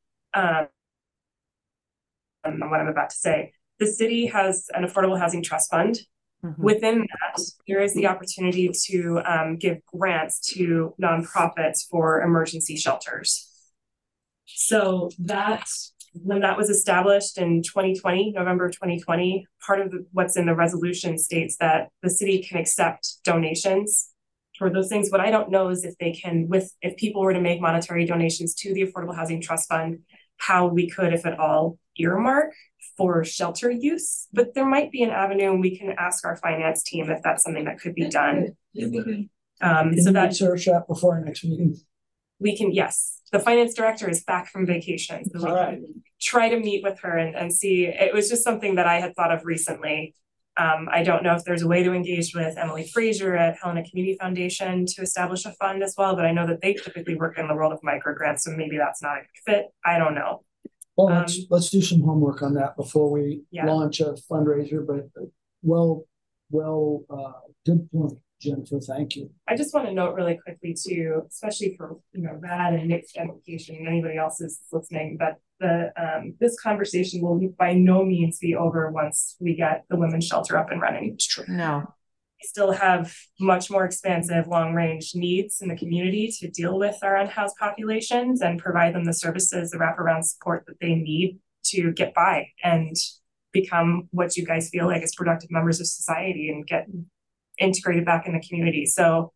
what I'm about to say, the city has an affordable housing trust fund. Mm-hmm. Within that, there is the opportunity to give grants to nonprofits for emergency shelters. So when that was established in 2020, November 2020, part of what's in the resolution states that the city can accept donations for those things. What I don't know is if they can, if people were to make monetary donations to the Affordable Housing Trust Fund, how we could, if at all, earmark for shelter use. But there might be an avenue, and we can ask our finance team if that's something that could be done. So that research that before our next meeting. We can, yes. The finance director is back from vacation, so we can try to meet with her and see. It was just something that I had thought of recently. I don't know if there's a way to engage with Emily Frazier at Helena Community Foundation to establish a fund as well, but I know that they typically work in the world of microgrants, so maybe that's not a good fit. I don't know. Well, let's do some homework on that before we launch a fundraiser, but good point, Jennifer, thank you. I just want to note really quickly too, especially for Rad and Nick's education and anybody else is listening, that this conversation will by no means be over once we get the women's shelter up and running. It's true. No. We still have much more expansive long-range needs in the community to deal with our unhoused populations and provide them the services, the wraparound support that they need to get by and become what you guys feel like as productive members of society and get integrated back in the community. So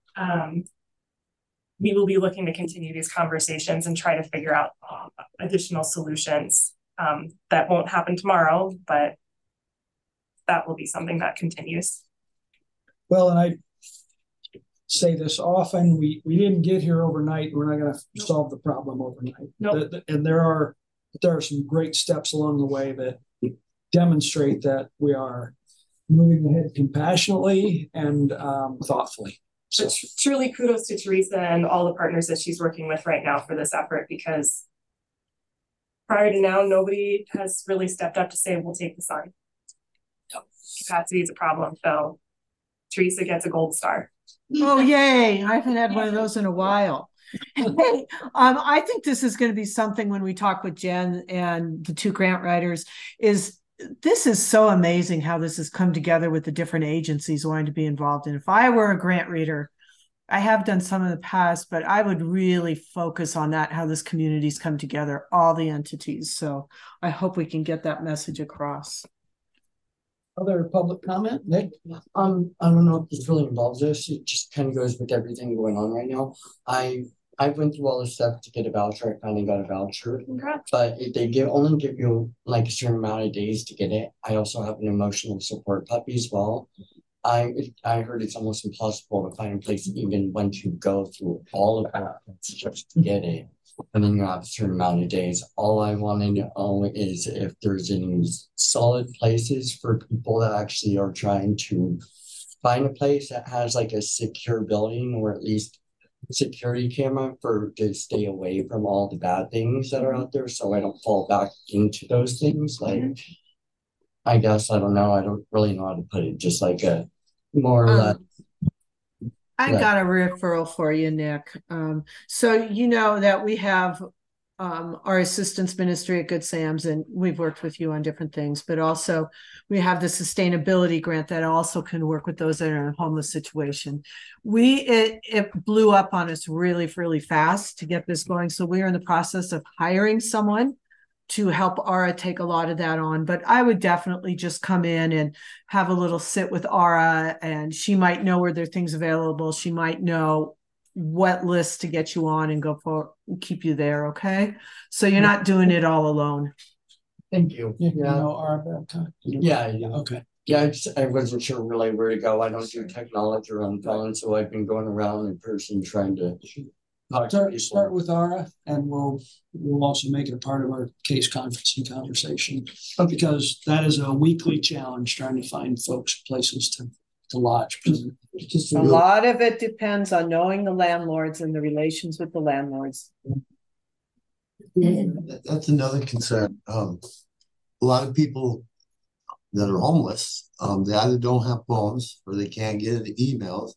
we will be looking to continue these conversations and try to figure out additional solutions that won't happen tomorrow, but that will be something that continues. Well, and I say this often, we didn't get here overnight. We're not going to solve the problem overnight. Nope. And there are some great steps along the way that demonstrate that we are moving ahead compassionately and thoughtfully. So truly kudos to Teresa and all the partners that she's working with right now for this effort, because prior to now, nobody has really stepped up to say, we'll take this on. Capacity is a problem, so Teresa gets a gold star. Oh, yay. I haven't had one of those in a while. I think this is going to be something when we talk with Jen and the two grant writers this is so amazing how this has come together with the different agencies wanting to be involved in. If I were a grant reader, I have done some in the past, but I would really focus on that, how this community's come together, all the entities. So I hope we can get that message across. Other public comment, Nick? I don't know if this really involves this. It just kind of goes with everything going on right now. I went through all the steps to get a voucher. I finally got a voucher. Congrats. But if they only give you like a certain amount of days to get it. I also have an emotional support puppy as well. I heard it's almost impossible to find a place even once you go through all of that just to get it. And then you have a certain amount of days. All I wanted to know is if there's any solid places for people that actually are trying to find a place that has like a secure building or at least security camera to stay away from all the bad things that are out there, so I don't fall back into those things. Like, I guess I don't know. I don't really know how to put it. Just like a more or less. I got a referral for you, Nick. So you know that we have our assistance ministry at Good Sam's, and we've worked with you on different things, but also we have the sustainability grant that also can work with those that are in a homeless situation. It blew up on us really, really fast to get this going. So we're in the process of hiring someone to help Aura take a lot of that on. But I would definitely just come in and have a little sit with Aura, and she might know where there are things available. She might know wet list to get you on and go for keep you there. Okay, so you're not doing it all alone. Thank you. You know, our, Yeah. okay. Yeah, I wasn't sure really where to go. I don't do technology or on phone, so I've been going around in person trying to talk to people. Start with Ara, and we'll also make it a part of our case conferencing conversation, because that is a weekly challenge trying to find folks places to lodge. A lot of it depends on knowing the landlords and the relations with the landlords. That's another concern. A lot of people that are homeless, they either don't have phones or they can't get emails.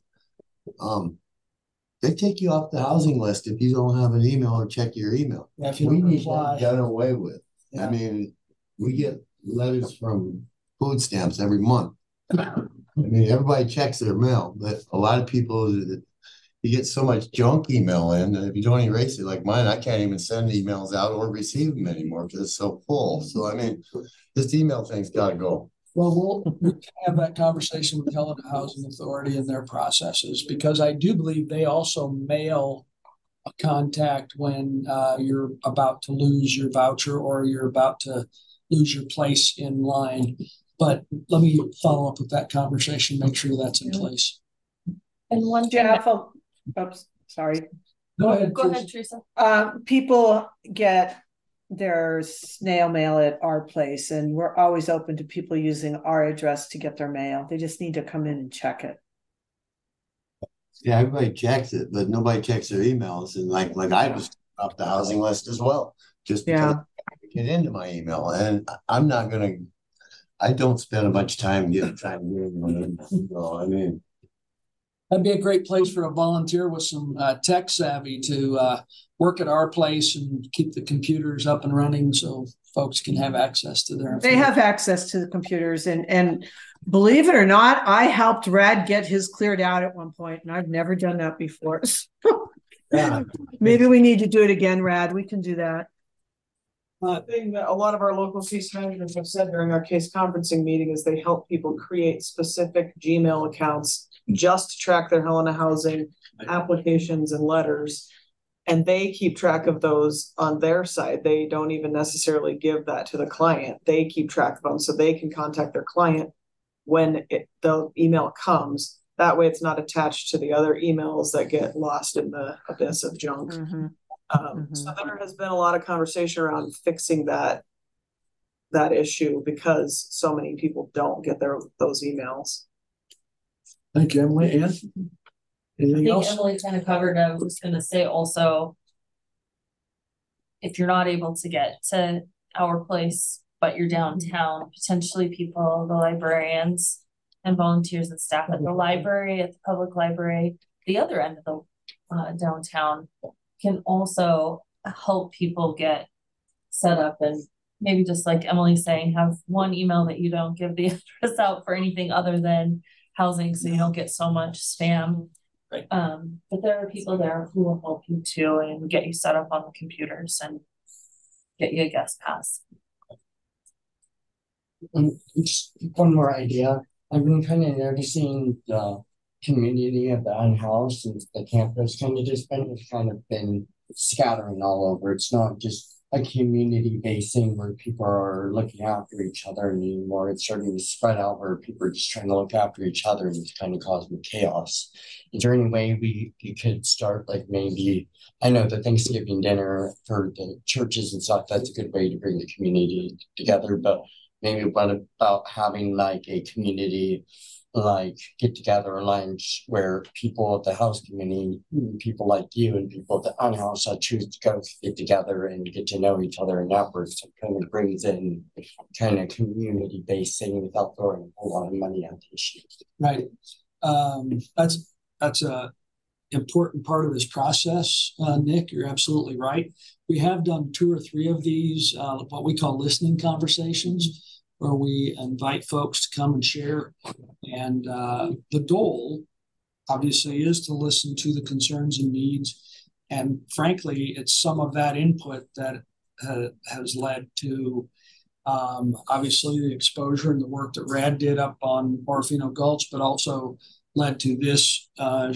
They take you off the housing list if you don't have an email or check your email. Yeah, if you We don't need reply. that done away with. Yeah. I mean, we get letters from food stamps every month. I mean, everybody checks their mail, but a lot of people, you get so much junk email in that if you don't erase it, like mine, I can't even send emails out or receive them anymore because it's so full. So, I mean, this email thing's got to go. Well, we'll have that conversation with Helena Housing Authority and their processes, because I do believe they also mail a contact when you're about to lose your voucher or you're about to lose your place in line. But let me follow up with that conversation, make sure that's in place. And one thing Jeff, oops, sorry. Go ahead, Teresa. People get their snail mail at our place, and we're always open to people using our address to get their mail. They just need to come in and check it. Yeah, everybody checks it, but nobody checks their emails. And like I was off the housing list as well, just because I get into my email. And I'm not gonna. I don't spend much time trying to get in. So, I mean, that'd be a great place for a volunteer with some tech savvy to work at our place and keep the computers up and running so folks can have access to their information. They have access to the computers, and believe it or not, I helped Rad get his cleared out at one point, and I've never done that before. yeah. Maybe we need to do it again, Rad. We can do that. Thing that a lot of our local case managers have said during our case conferencing meeting is they help people create specific Gmail accounts just to track their Helena Housing applications and letters. And they keep track of those on their side. They don't even necessarily give that to the client. They keep track of them so they can contact their client when the email comes. That way it's not attached to the other emails that get lost in the abyss of junk. Mm-hmm. So there has been a lot of conversation around fixing that issue because so many people don't get those emails. Thank you, Emily. Ann? Anything else? Emily kind of covered. I was going to say also, if you're not able to get to our place, but you're downtown, potentially people, the librarians and volunteers and staff at the library, at the public library, the other end of the downtown, can also help people get set up, and maybe just like Emily's saying, have one email that you don't give the address out for anything other than housing, so you don't get so much spam. Right. But there are people there who will help you too and get you set up on the computers and get you a guest pass. Just one more idea. I've been kind of noticing the community of the unhoused and the campus it's kind of been scattering all over. It's not just a community basing where people are looking after each other anymore. It's starting to spread out where people are just trying to look after each other, and it's kind of causing chaos. Is there any way we could start, like, maybe, I know the Thanksgiving dinner for the churches and stuff, that's a good way to bring the community together, but maybe what about having like a community like get together lunch where people at the house community, people like you and people at the unhoused choose to go get together and get to know each other and network. So it kind of brings in kind of community-based thing without throwing a whole lot of money at the issue. Right. That's a important part of this process, Nick. You're absolutely right. We have done 2 or 3 of these, what we call listening conversations, where we invite folks to come and share. And the goal, obviously, is to listen to the concerns and needs. And frankly, it's some of that input that has led to, obviously, the exposure and the work that Rad did up on Orofino Gulch, but also led to this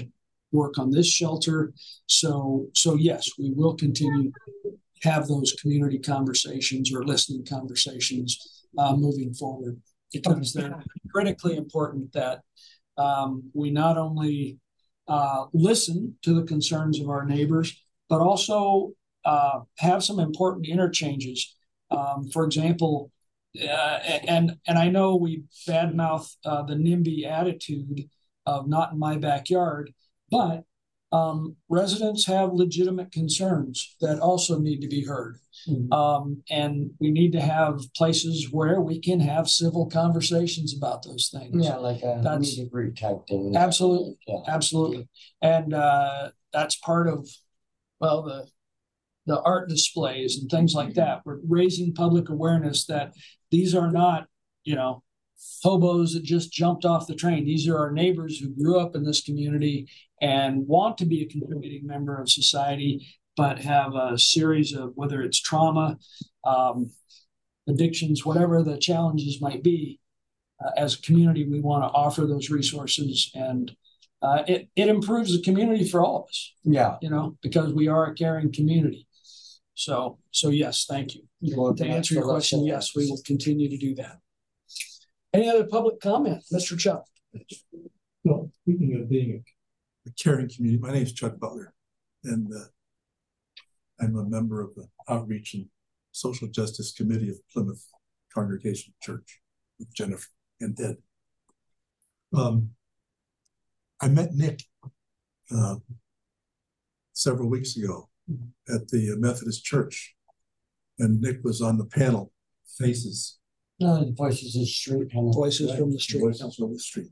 work on this shelter. So yes, we will continue to have those community conversations or listening conversations moving forward, because they're critically important that we not only listen to the concerns of our neighbors, but also have some important interchanges. For example, and I know we badmouth the NIMBY attitude of not in my backyard, but residents have legitimate concerns that also need to be heard. And we need to have places where we can have civil conversations about those things. Yeah, like a meet and greet type thing. Absolutely, yeah. absolutely. And that's part of, well, the art displays and things like that. We're raising public awareness that these are not, you know, hobos that just jumped off the train. These are our neighbors who grew up in this community and want to be a contributing member of society, but have a series of, whether it's trauma, addictions, whatever the challenges might be. As a community, we want to offer those resources, and it improves the community for all of us. Yeah, you know, because we are a caring community. So yes, thank you. To answer your question, yes, we will continue to do that. Any other public comment, Mr. Chuck? Well, speaking of being a caring community, my name is Chuck Butler, and I'm a member of the Outreach and Social Justice Committee of Plymouth Congregational Church with Jennifer and Ed. I met Nick several weeks ago at the Methodist Church, and Nick was on the panel, Faces. No, the Voices of the Street. Voices from the Street. Voices from the Street.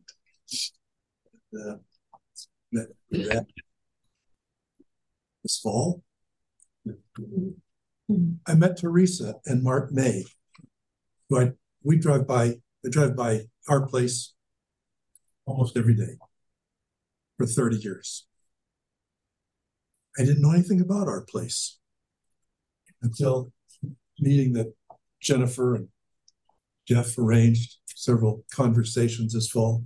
Met that this fall. I met Teresa and Mark May, who I drive by our place almost every day for 30 years. I didn't know anything about our place until meeting that Jennifer and Jeff arranged several conversations this fall.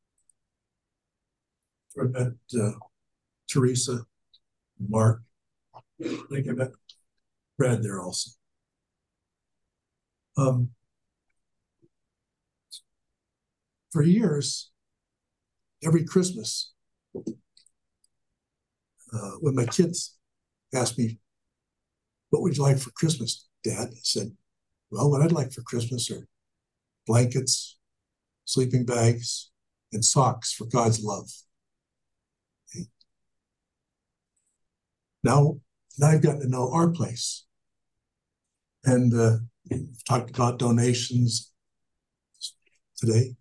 I met Teresa, Mark. I think I met Brad there also. For years, every Christmas, when my kids asked me, "What would you like for Christmas, Dad?" I said, "Well, what I'd like for Christmas are blankets, sleeping bags, and socks for God's love." Okay. Now I've gotten to know our place, and we've talked about donations today.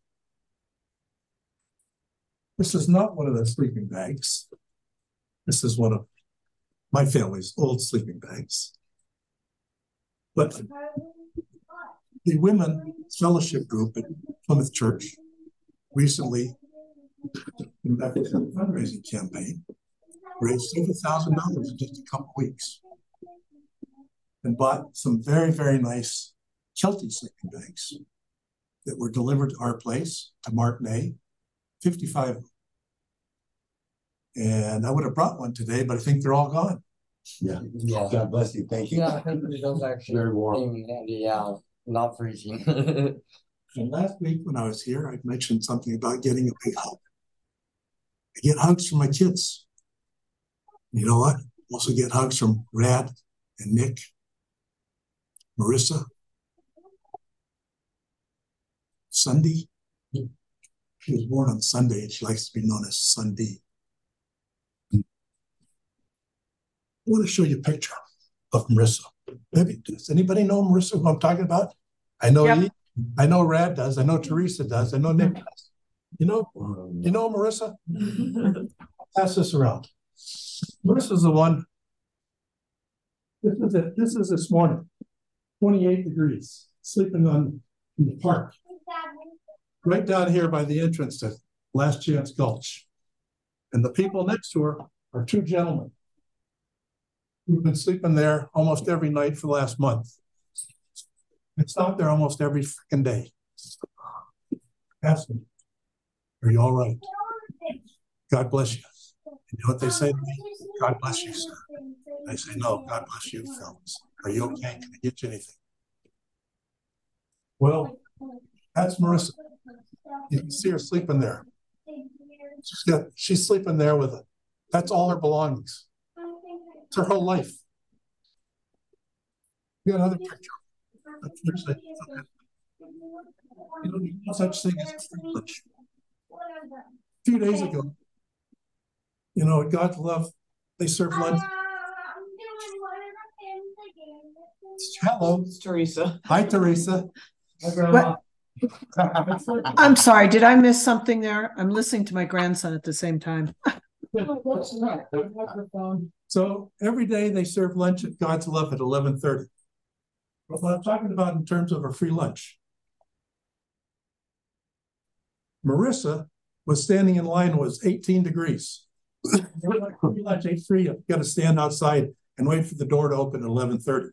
This is not one of the sleeping bags. This is one of my family's old sleeping bags. But the Women Fellowship Group at Plymouth Church recently conducted a fundraising campaign, raised $7,000 in just a couple of weeks, and bought some very, very nice Kelty sleeping bags that were delivered to our place, to Mark May, 55 of them. And I would have brought one today, but I think they're all gone. Yeah. God bless you. Thank you. Yeah, I think those actually very warm. Yeah, not freezing. And last week when I was here, I mentioned something about getting a big hug. I get hugs from my kids. You know what? Also get hugs from Rad and Nick, Marissa, Sunday. She was born on Sunday and she likes to be known as Sunday. I want to show you a picture of Marissa. Maybe, does anybody know Marissa, who I'm talking about? I know you, I know Rad does, I know Teresa does, I know Nick does. You know Marissa? I'll pass this around. Marissa's the one. This is it. This is this morning. 28 degrees, sleeping in the park. Right down here by the entrance to Last Chance Gulch. And the people next to her are two gentlemen who've been sleeping there almost every night for the last month. It's out there almost every freaking day. Ask them, are you all right? God bless you. You know what they say to me? God bless you, sir. I say, no, God bless you, fellas. Are you okay? Can I get you anything? Well, that's Marissa. You can see her sleeping there. She's sleeping there with it. That's all her belongings. It's her whole life. We got another picture. You know, no such thing as a free lunch. A few days ago, you know, at God's Love, they serve lunch. Hello, It's Teresa. Hi, Teresa. What? I'm sorry, did I miss something there? I'm listening to my grandson at the same time. So every day they serve lunch at God's Love at 11:30. But what I'm talking about in terms of a free lunch, Marissa was standing in line, was 18 degrees. Free lunch ain't free. You've got to stand outside and wait for the door to open at 11:30.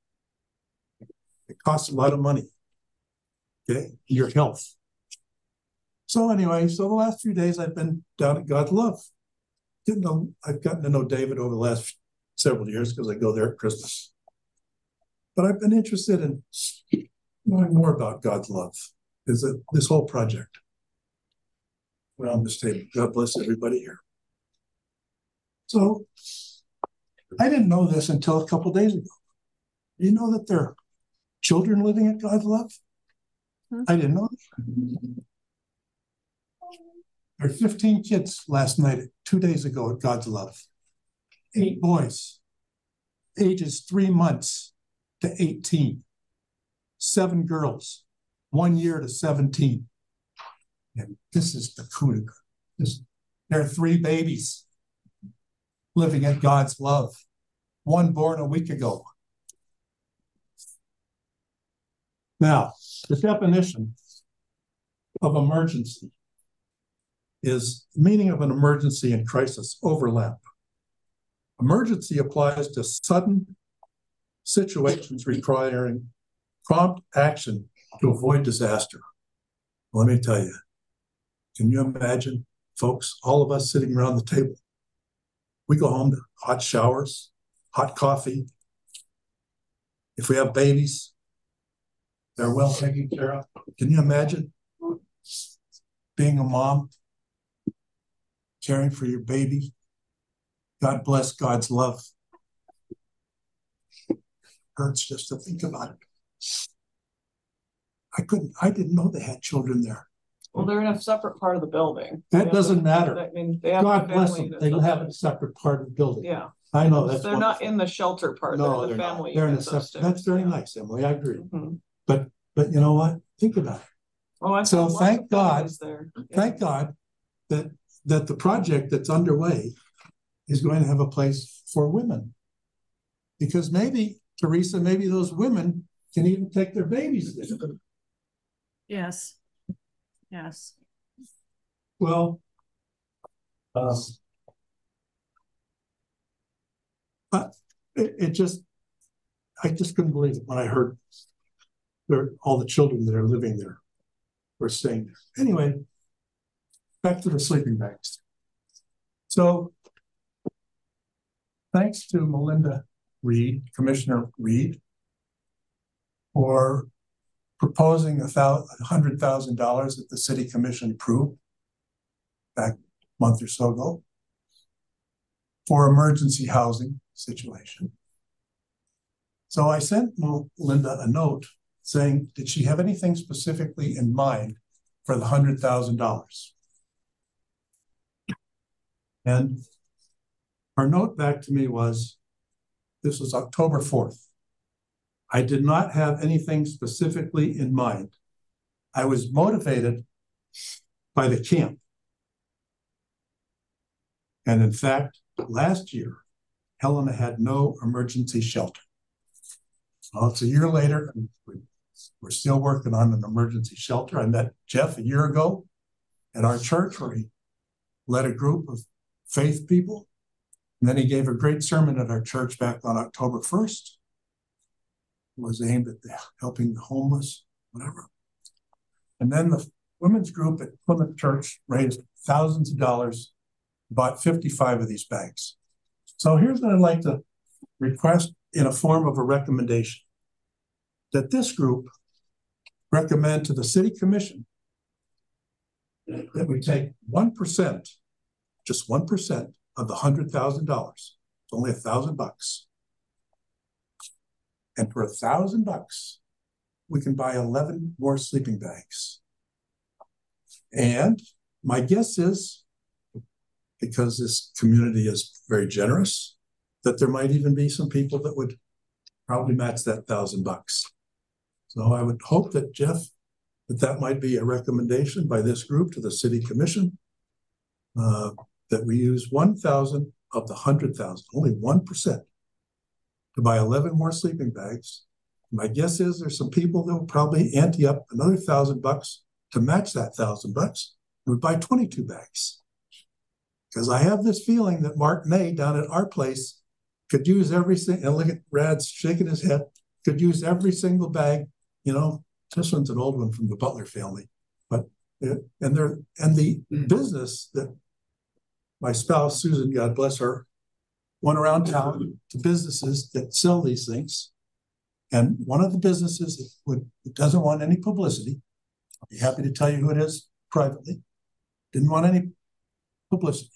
It costs a lot of money. Okay, your health. So anyway, so the last few days I've been down at God's Love. I've gotten to know David over the last several years because I go there at Christmas. But I've been interested in knowing more about God's Love. This whole project around this table. God bless everybody here. So I didn't know this until a couple days ago. You know that there are children living at God's Love? I didn't know that. There were 15 kids last night, 2 days ago at God's Love. 8 boys, ages 3 months to 18. 7 girls, 1 year to 17. And this is the coup de grace. There are 3 babies living at God's Love. 1 born a week ago. Now, the definition of emergency is the meaning of an emergency and crisis overlap. Emergency applies to sudden situations requiring prompt action to avoid disaster. Let me tell you, can you imagine, folks, all of us sitting around the table? We go home to hot showers, hot coffee. If we have babies, they're well taken care of. Can you imagine being a mom, caring for your baby? God bless God's Love. Hurts just to think about it. I didn't know they had children there. Well, they're in a separate part of the building. That doesn't matter. I mean, they have God bless family them. They have a separate part of the building. Yeah. I know that's. They're not in the shelter part. No, they're they're the family not. They're in a units separate. upstairs. That's very nice, Emily. I agree. Mm-hmm. But you know what? Think about it. Oh, so thank God. There. Yeah. Thank God that the project that's underway is going to have a place for women, because maybe Teresa, maybe those women can even take their babies there. Yes. Yes. Well, but I just couldn't believe it when I heard all the children that are living there were staying there. Anyway, back to the sleeping bags. So, thanks to Melinda Reed, Commissioner Reed, for proposing $100,000 that the City Commission approved back a month or so ago for emergency housing situation. So I sent Melinda a note saying, did she have anything specifically in mind for the $100,000? And her note back to me was, this was October 4th. I did not have anything specifically in mind. I was motivated by the camp. And in fact, last year, Helena had no emergency shelter. Well, it's a year later, and we're still working on an emergency shelter. I met Jeff a year ago at our church where he led a group of faith people. And then he gave a great sermon at our church back on October 1st. It was aimed at helping the homeless, whatever. And then the women's group at Plymouth Church raised thousands of dollars bought 55 of these bags. So here's what I'd like to request in a form of a recommendation. That this group recommend to the city commission that we take 1%, just 1% of the $100,000. It's only $1,000. And for $1,000, we can buy 11 more sleeping bags. And my guess is, because this community is very generous, that there might even be some people that would probably match that $1,000. So I would hope that, Jeff, that might be a recommendation by this group to the city commission, that we use 1,000 of the 100,000, only 1%, to buy 11 more sleeping bags. My guess is there's some people that will probably ante up another $1,000 to match that $1,000, and we buy 22 bags. Because I have this feeling that Mark May down at our place could use everything, and look at Rad's shaking his head, could use every single bag. You know, this one's an old one from the Butler family, but the business that my spouse Susan, God bless her, went around town to businesses that sell these things, and one of the businesses that doesn't want any publicity, I'll be happy to tell you who it is privately, didn't want any publicity.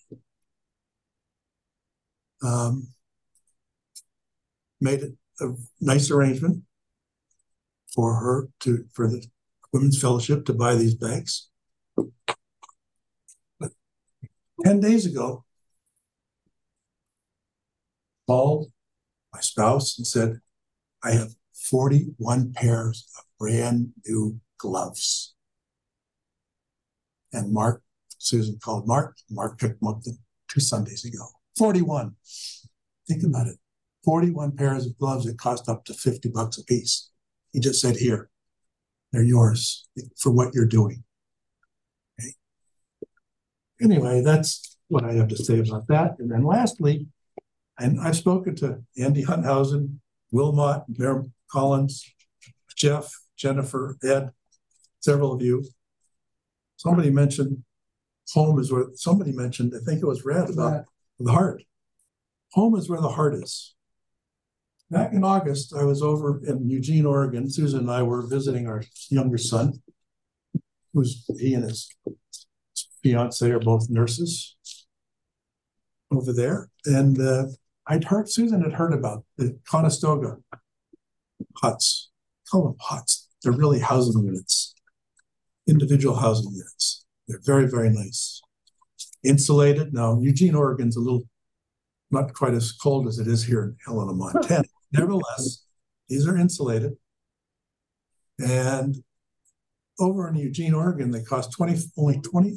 Made it a nice arrangement for the Women's Fellowship to buy these bags. But 10 days ago, called my spouse and said, I have 41 pairs of brand new gloves. And Susan called Mark picked them up 2 Sundays ago. 41. Think about it. 41 pairs of gloves that cost up to $50 a piece. He just said, here, they're yours for what you're doing. Okay. Anyway, that's what I have to say about that. And then lastly, and I've spoken to Andy Hunthausen, Wilmot, Mayor Collins, Jeff, Jennifer, Ed, several of you. Somebody mentioned home is where, somebody mentioned, I think it was Red, about the heart. Home is where the heart is. Back in August, I was over in Eugene, Oregon. Susan and I were visiting our younger son, he and his fiance are both nurses over there. And Susan had heard about the Conestoga huts. Call them huts. They're really housing units, individual housing units. They're very, very nice. Insulated. Now, Eugene, Oregon's a little, not quite as cold as it is here in Helena, Montana. Nevertheless, these are insulated. And over in Eugene, Oregon, they cost only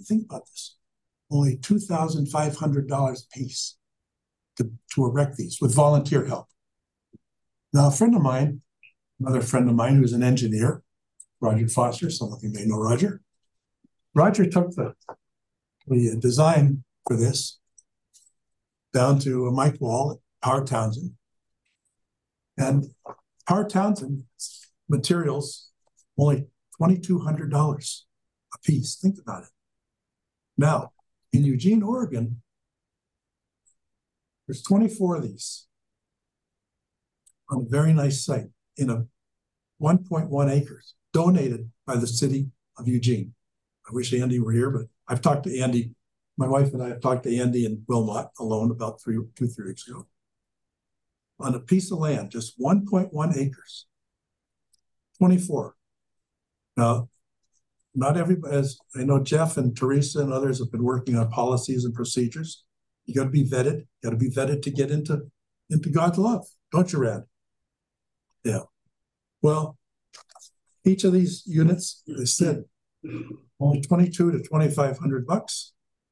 $2,500 a piece to erect these with volunteer help. Now, another friend of mine who's an engineer, Roger Foster, some of you may know Roger. Roger took the design for this down to Mike Wall at Howard Townsend. And Howard Townsend materials only $2,200 a piece. Think about it. Now, in Eugene, Oregon, there's 24 of these on a very nice site in a 1.1 acres donated by the city of Eugene. I wish Andy were here, but I've talked to Andy. My wife and I have talked to Andy and Wilmot alone about 3 weeks ago. On a piece of land, just 1.1 acres, 24. Now, not everybody, as I know Jeff and Teresa and others have been working on policies and procedures. You got to be vetted. You got to be vetted to get into God's love, don't you, Rad? Yeah. Well, each of these units, as I said, only $2,200 to $2,500.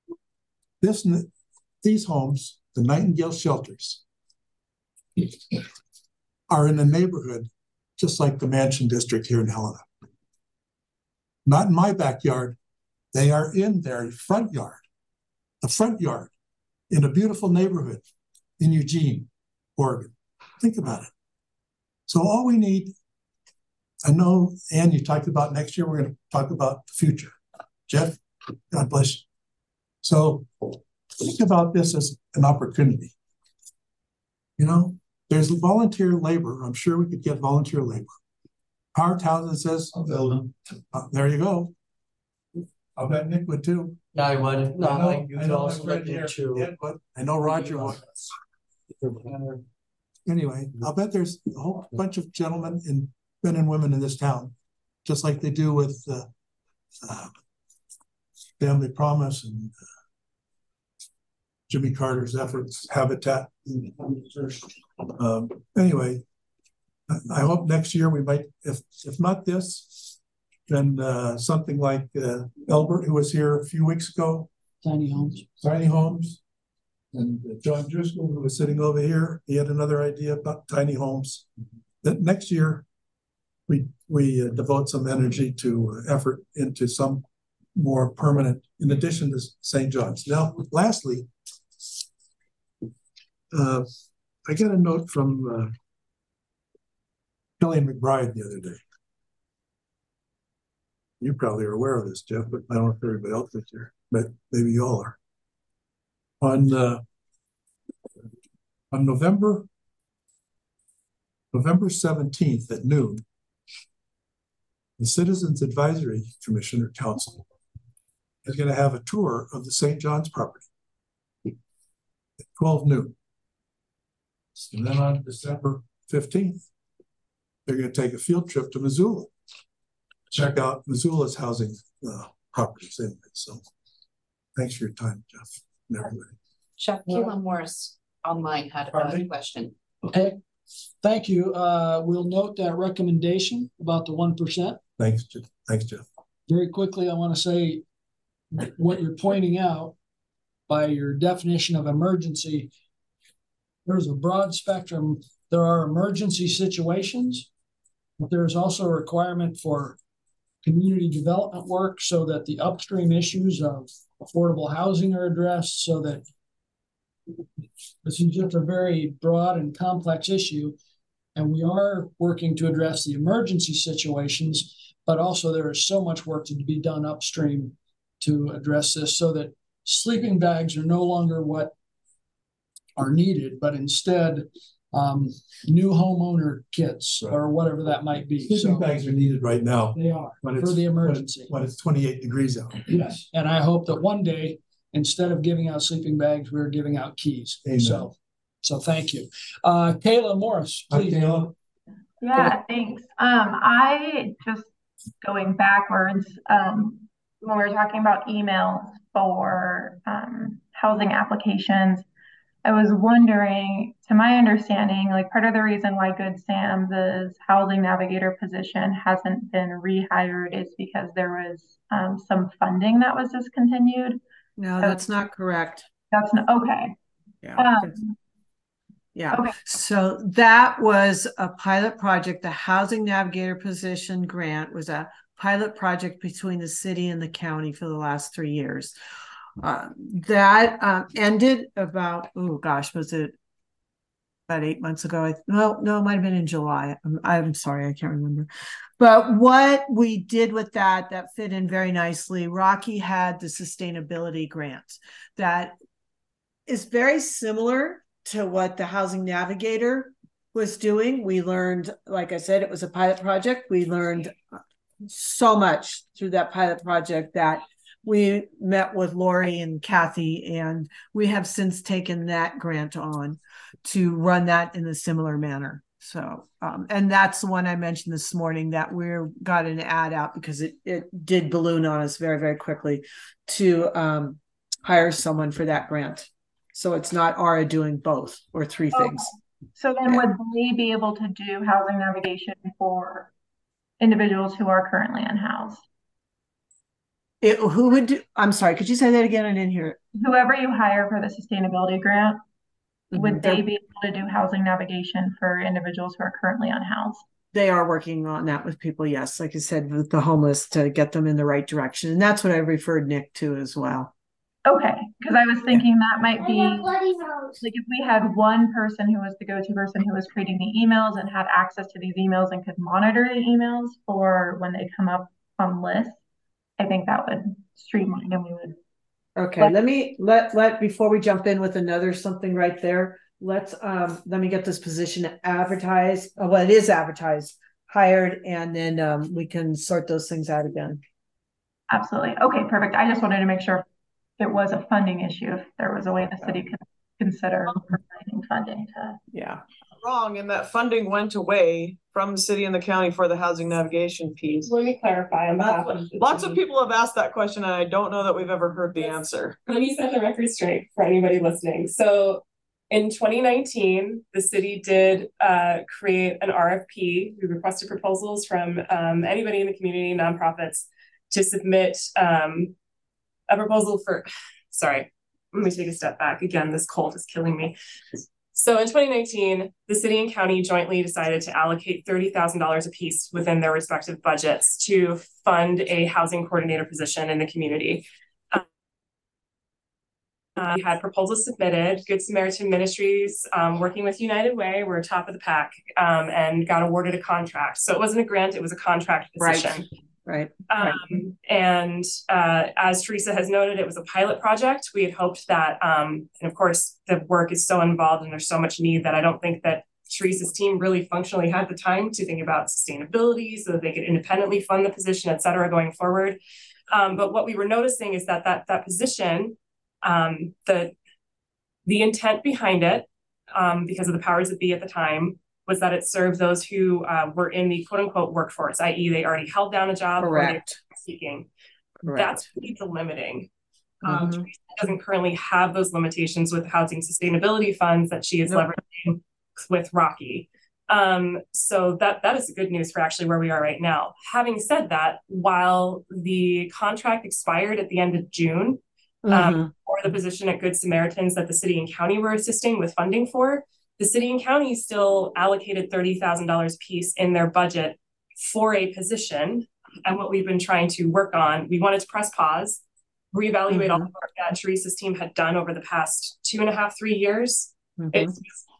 These homes, the Nightingale shelters, are in a neighborhood just like the Mansion District here in Helena. Not in my backyard. They are in their front yard, the front yard, in a beautiful neighborhood in Eugene, Oregon. Think about it. So all we need, I know, Ann, you talked about next year, we're going to talk about the future. Jeff, God bless you. So think about this as an opportunity. You know, there's volunteer labor. I'm sure we could get volunteer labor. Our town says, I'll build them. There you go. I'll bet Nick would too. Yeah, I would. No, like you I could know also my friend look here, into. Ed would. I know Roger would. Anyway, I'll bet there's a whole bunch of gentlemen and men and women in this town, just like they do with Family Promise and Jimmy Carter's efforts, Habitat. Anyway, I hope next year we might, if not this, then something like Albert, who was here a few weeks ago. Tiny homes. And John Driscoll, who was sitting over here, he had another idea about tiny homes. That next year, we devote some energy to effort into some more permanent, in addition to St. John's. Now, lastly, I got a note from Kelly McBride the other day. You probably are aware of this, Jeff, but I don't know if everybody else is here, but maybe you all are. On November 17th at noon, the Citizens Advisory Commission or Council is going to have a tour of the St. John's property at 12 noon. And then on December 15th, they're going to take a field trip to Missoula, check out Missoula's housing properties. Anyway, so thanks for your time, Jeff and everybody. Chef Kayla Morris online had a question. Okay, thank you. We'll note that recommendation about the 1%. Thanks, Jeff. Thanks, Jeff. Very quickly, I want to say what you're pointing out by your definition of emergency. There's a broad spectrum. There are emergency situations, but there's also a requirement for community development work so that the upstream issues of affordable housing are addressed, so that this is just a very broad and complex issue. And we are working to address the emergency situations, but also there is so much work to be done upstream to address this so that sleeping bags are no longer what are needed, but instead new homeowner kits or whatever that might be. Sleeping bags are needed right now. They are for the emergency. When it's 28 degrees out. Yes, and I hope that one day, instead of giving out sleeping bags, we're giving out keys. Amen. So thank you. Kayla Morris, please. Hi, Kayla. Yeah, thanks. I just going backwards, when we were talking about emails for housing applications, I was wondering, to my understanding, like part of the reason why Good Sam's housing navigator position hasn't been rehired is because there was some funding that was discontinued. No, that's not correct. That's not okay. Yeah. Yeah. Okay. So that was a pilot project. The housing navigator position grant was a pilot project between the city and the county for the last 3 years. That ended about, was it about 8 months ago? No, it might have been in July. I'm sorry, I can't remember. But what we did with that fit in very nicely. Rocky had the sustainability grant that is very similar to what the housing navigator was doing. We learned, like I said, it was a pilot project. We learned so much through that pilot project that we met with Lori and Kathy, and we have since taken that grant on to run that in a similar manner. So, and that's the one I mentioned this morning that we got an ad out because it did balloon on us very, very quickly to hire someone for that grant. So it's not ARA doing both or three things. So then would they be able to do housing navigation for individuals who are currently unhoused? Who would do? I'm sorry, could you say that again? I didn't hear it. Whoever you hire for the sustainability grant, would they be able to do housing navigation for individuals who are currently unhoused? They are working on that with people, yes. Like I said, with the homeless to get them in the right direction. And that's what I referred Nick to as well. Okay, because I was thinking that might be like if we had one person who was the go-to person who was creating the emails and had access to these emails and could monitor the emails for when they come up on lists. I think that would streamline and we would Okay, let before we jump in with another something right there, let me get this position advertised. Well, it is advertised, hired, and then we can sort those things out again. Absolutely. Okay, perfect. I just wanted to make sure if there was a funding issue, if there was a way the city could consider providing funding to. Yeah. Wrong, and that funding went away from the city and the county for the housing navigation piece. Let me clarify on behalf of Lots of people have asked that question, and I don't know that we've ever heard the answer. Let me set the record straight for anybody listening. So in 2019, the city did create an RFP. We requested proposals from anybody in the community, nonprofits, to submit a proposal for, sorry, let me take a step back. Again, this cold is killing me. So in 2019, the city and county jointly decided to allocate $30,000 apiece within their respective budgets to fund a housing coordinator position in the community. We had proposals submitted. Good Samaritan Ministries, working with United Way, were top of the pack and got awarded a contract. So it wasn't a grant, it was a contract position. Right. And as Teresa has noted, it was a pilot project. We had hoped that, and of course, the work is so involved and there's so much need that I don't think that Teresa's team really functionally had the time to think about sustainability so that they could independently fund the position, et cetera, going forward. But what we were noticing is that position, the intent behind it, because of the powers that be at the time, was that it served those who were in the quote unquote workforce, i.e. they already held down a job. Correct. Or they were seeking. Correct. That's the limiting. Teresa doesn't currently have those limitations with housing sustainability funds that she is leveraging with Rocky. So that is the good news for actually where we are right now. Having said that, while the contract expired at the end of June, or the position at Good Samaritans that the city and county were assisting with funding for, the city and county still allocated $30,000 apiece in their budget for a position. And what we've been trying to work on, we wanted to press pause, reevaluate all the work that Teresa's team had done over the past 2.5, 3 years. It's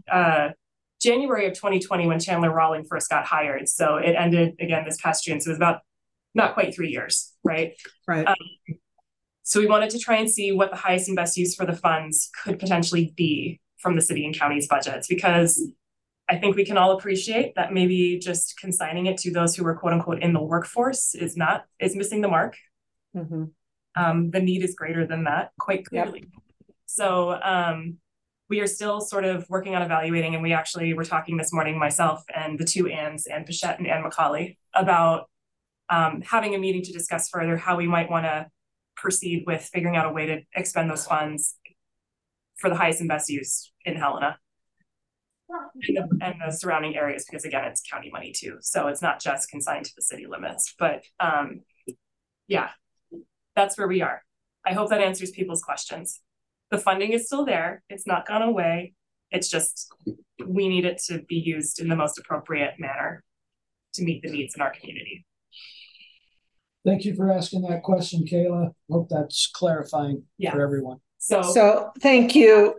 January of 2020 when Chandler Rawling first got hired. So it ended again this past June. So it was about not quite 3 years, right? Right. So we wanted to try and see what the highest and best use for the funds could potentially be from the city and county's budgets, because I think we can all appreciate that maybe just consigning it to those who are quote unquote in the workforce is missing the mark. The need is greater than that, quite clearly. Yep. So we are still sort of working on evaluating, and we actually were talking this morning, myself and the two Anns, Ann Pichette and Ann McCauley, about having a meeting to discuss further how we might want to proceed with figuring out a way to expend those funds for the highest and best use in Helena and the surrounding areas, because again, it's county money too. So it's not just consigned to the city limits, but yeah, that's where we are. I hope that answers people's questions. The funding is still there. It's not gone away. It's just, we need it to be used in the most appropriate manner to meet the needs in our community. Thank you for asking that question, Kayla. Hope that's clarifying for everyone. So thank you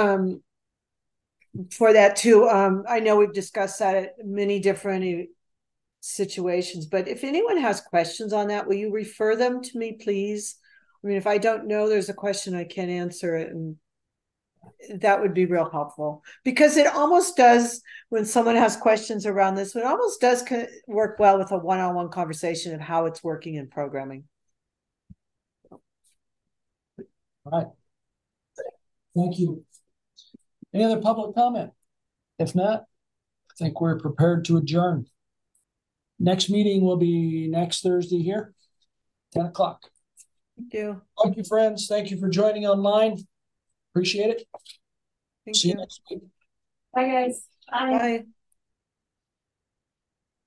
for that too. I know we've discussed that at many different situations, but if anyone has questions on that, will you refer them to me, please? I mean, if I don't know there's a question, I can't answer it, and that would be real helpful, because it almost does, when someone has questions around this, it almost does work well with a one-on-one conversation of how it's working in programming. All right. Thank you. Any other public comment? If not, I think we're prepared to adjourn. Next meeting will be next Thursday here, 10 o'clock. Thank you. Thank you, friends. Thank you for joining online. Appreciate it. See you next week. Bye, guys. Bye.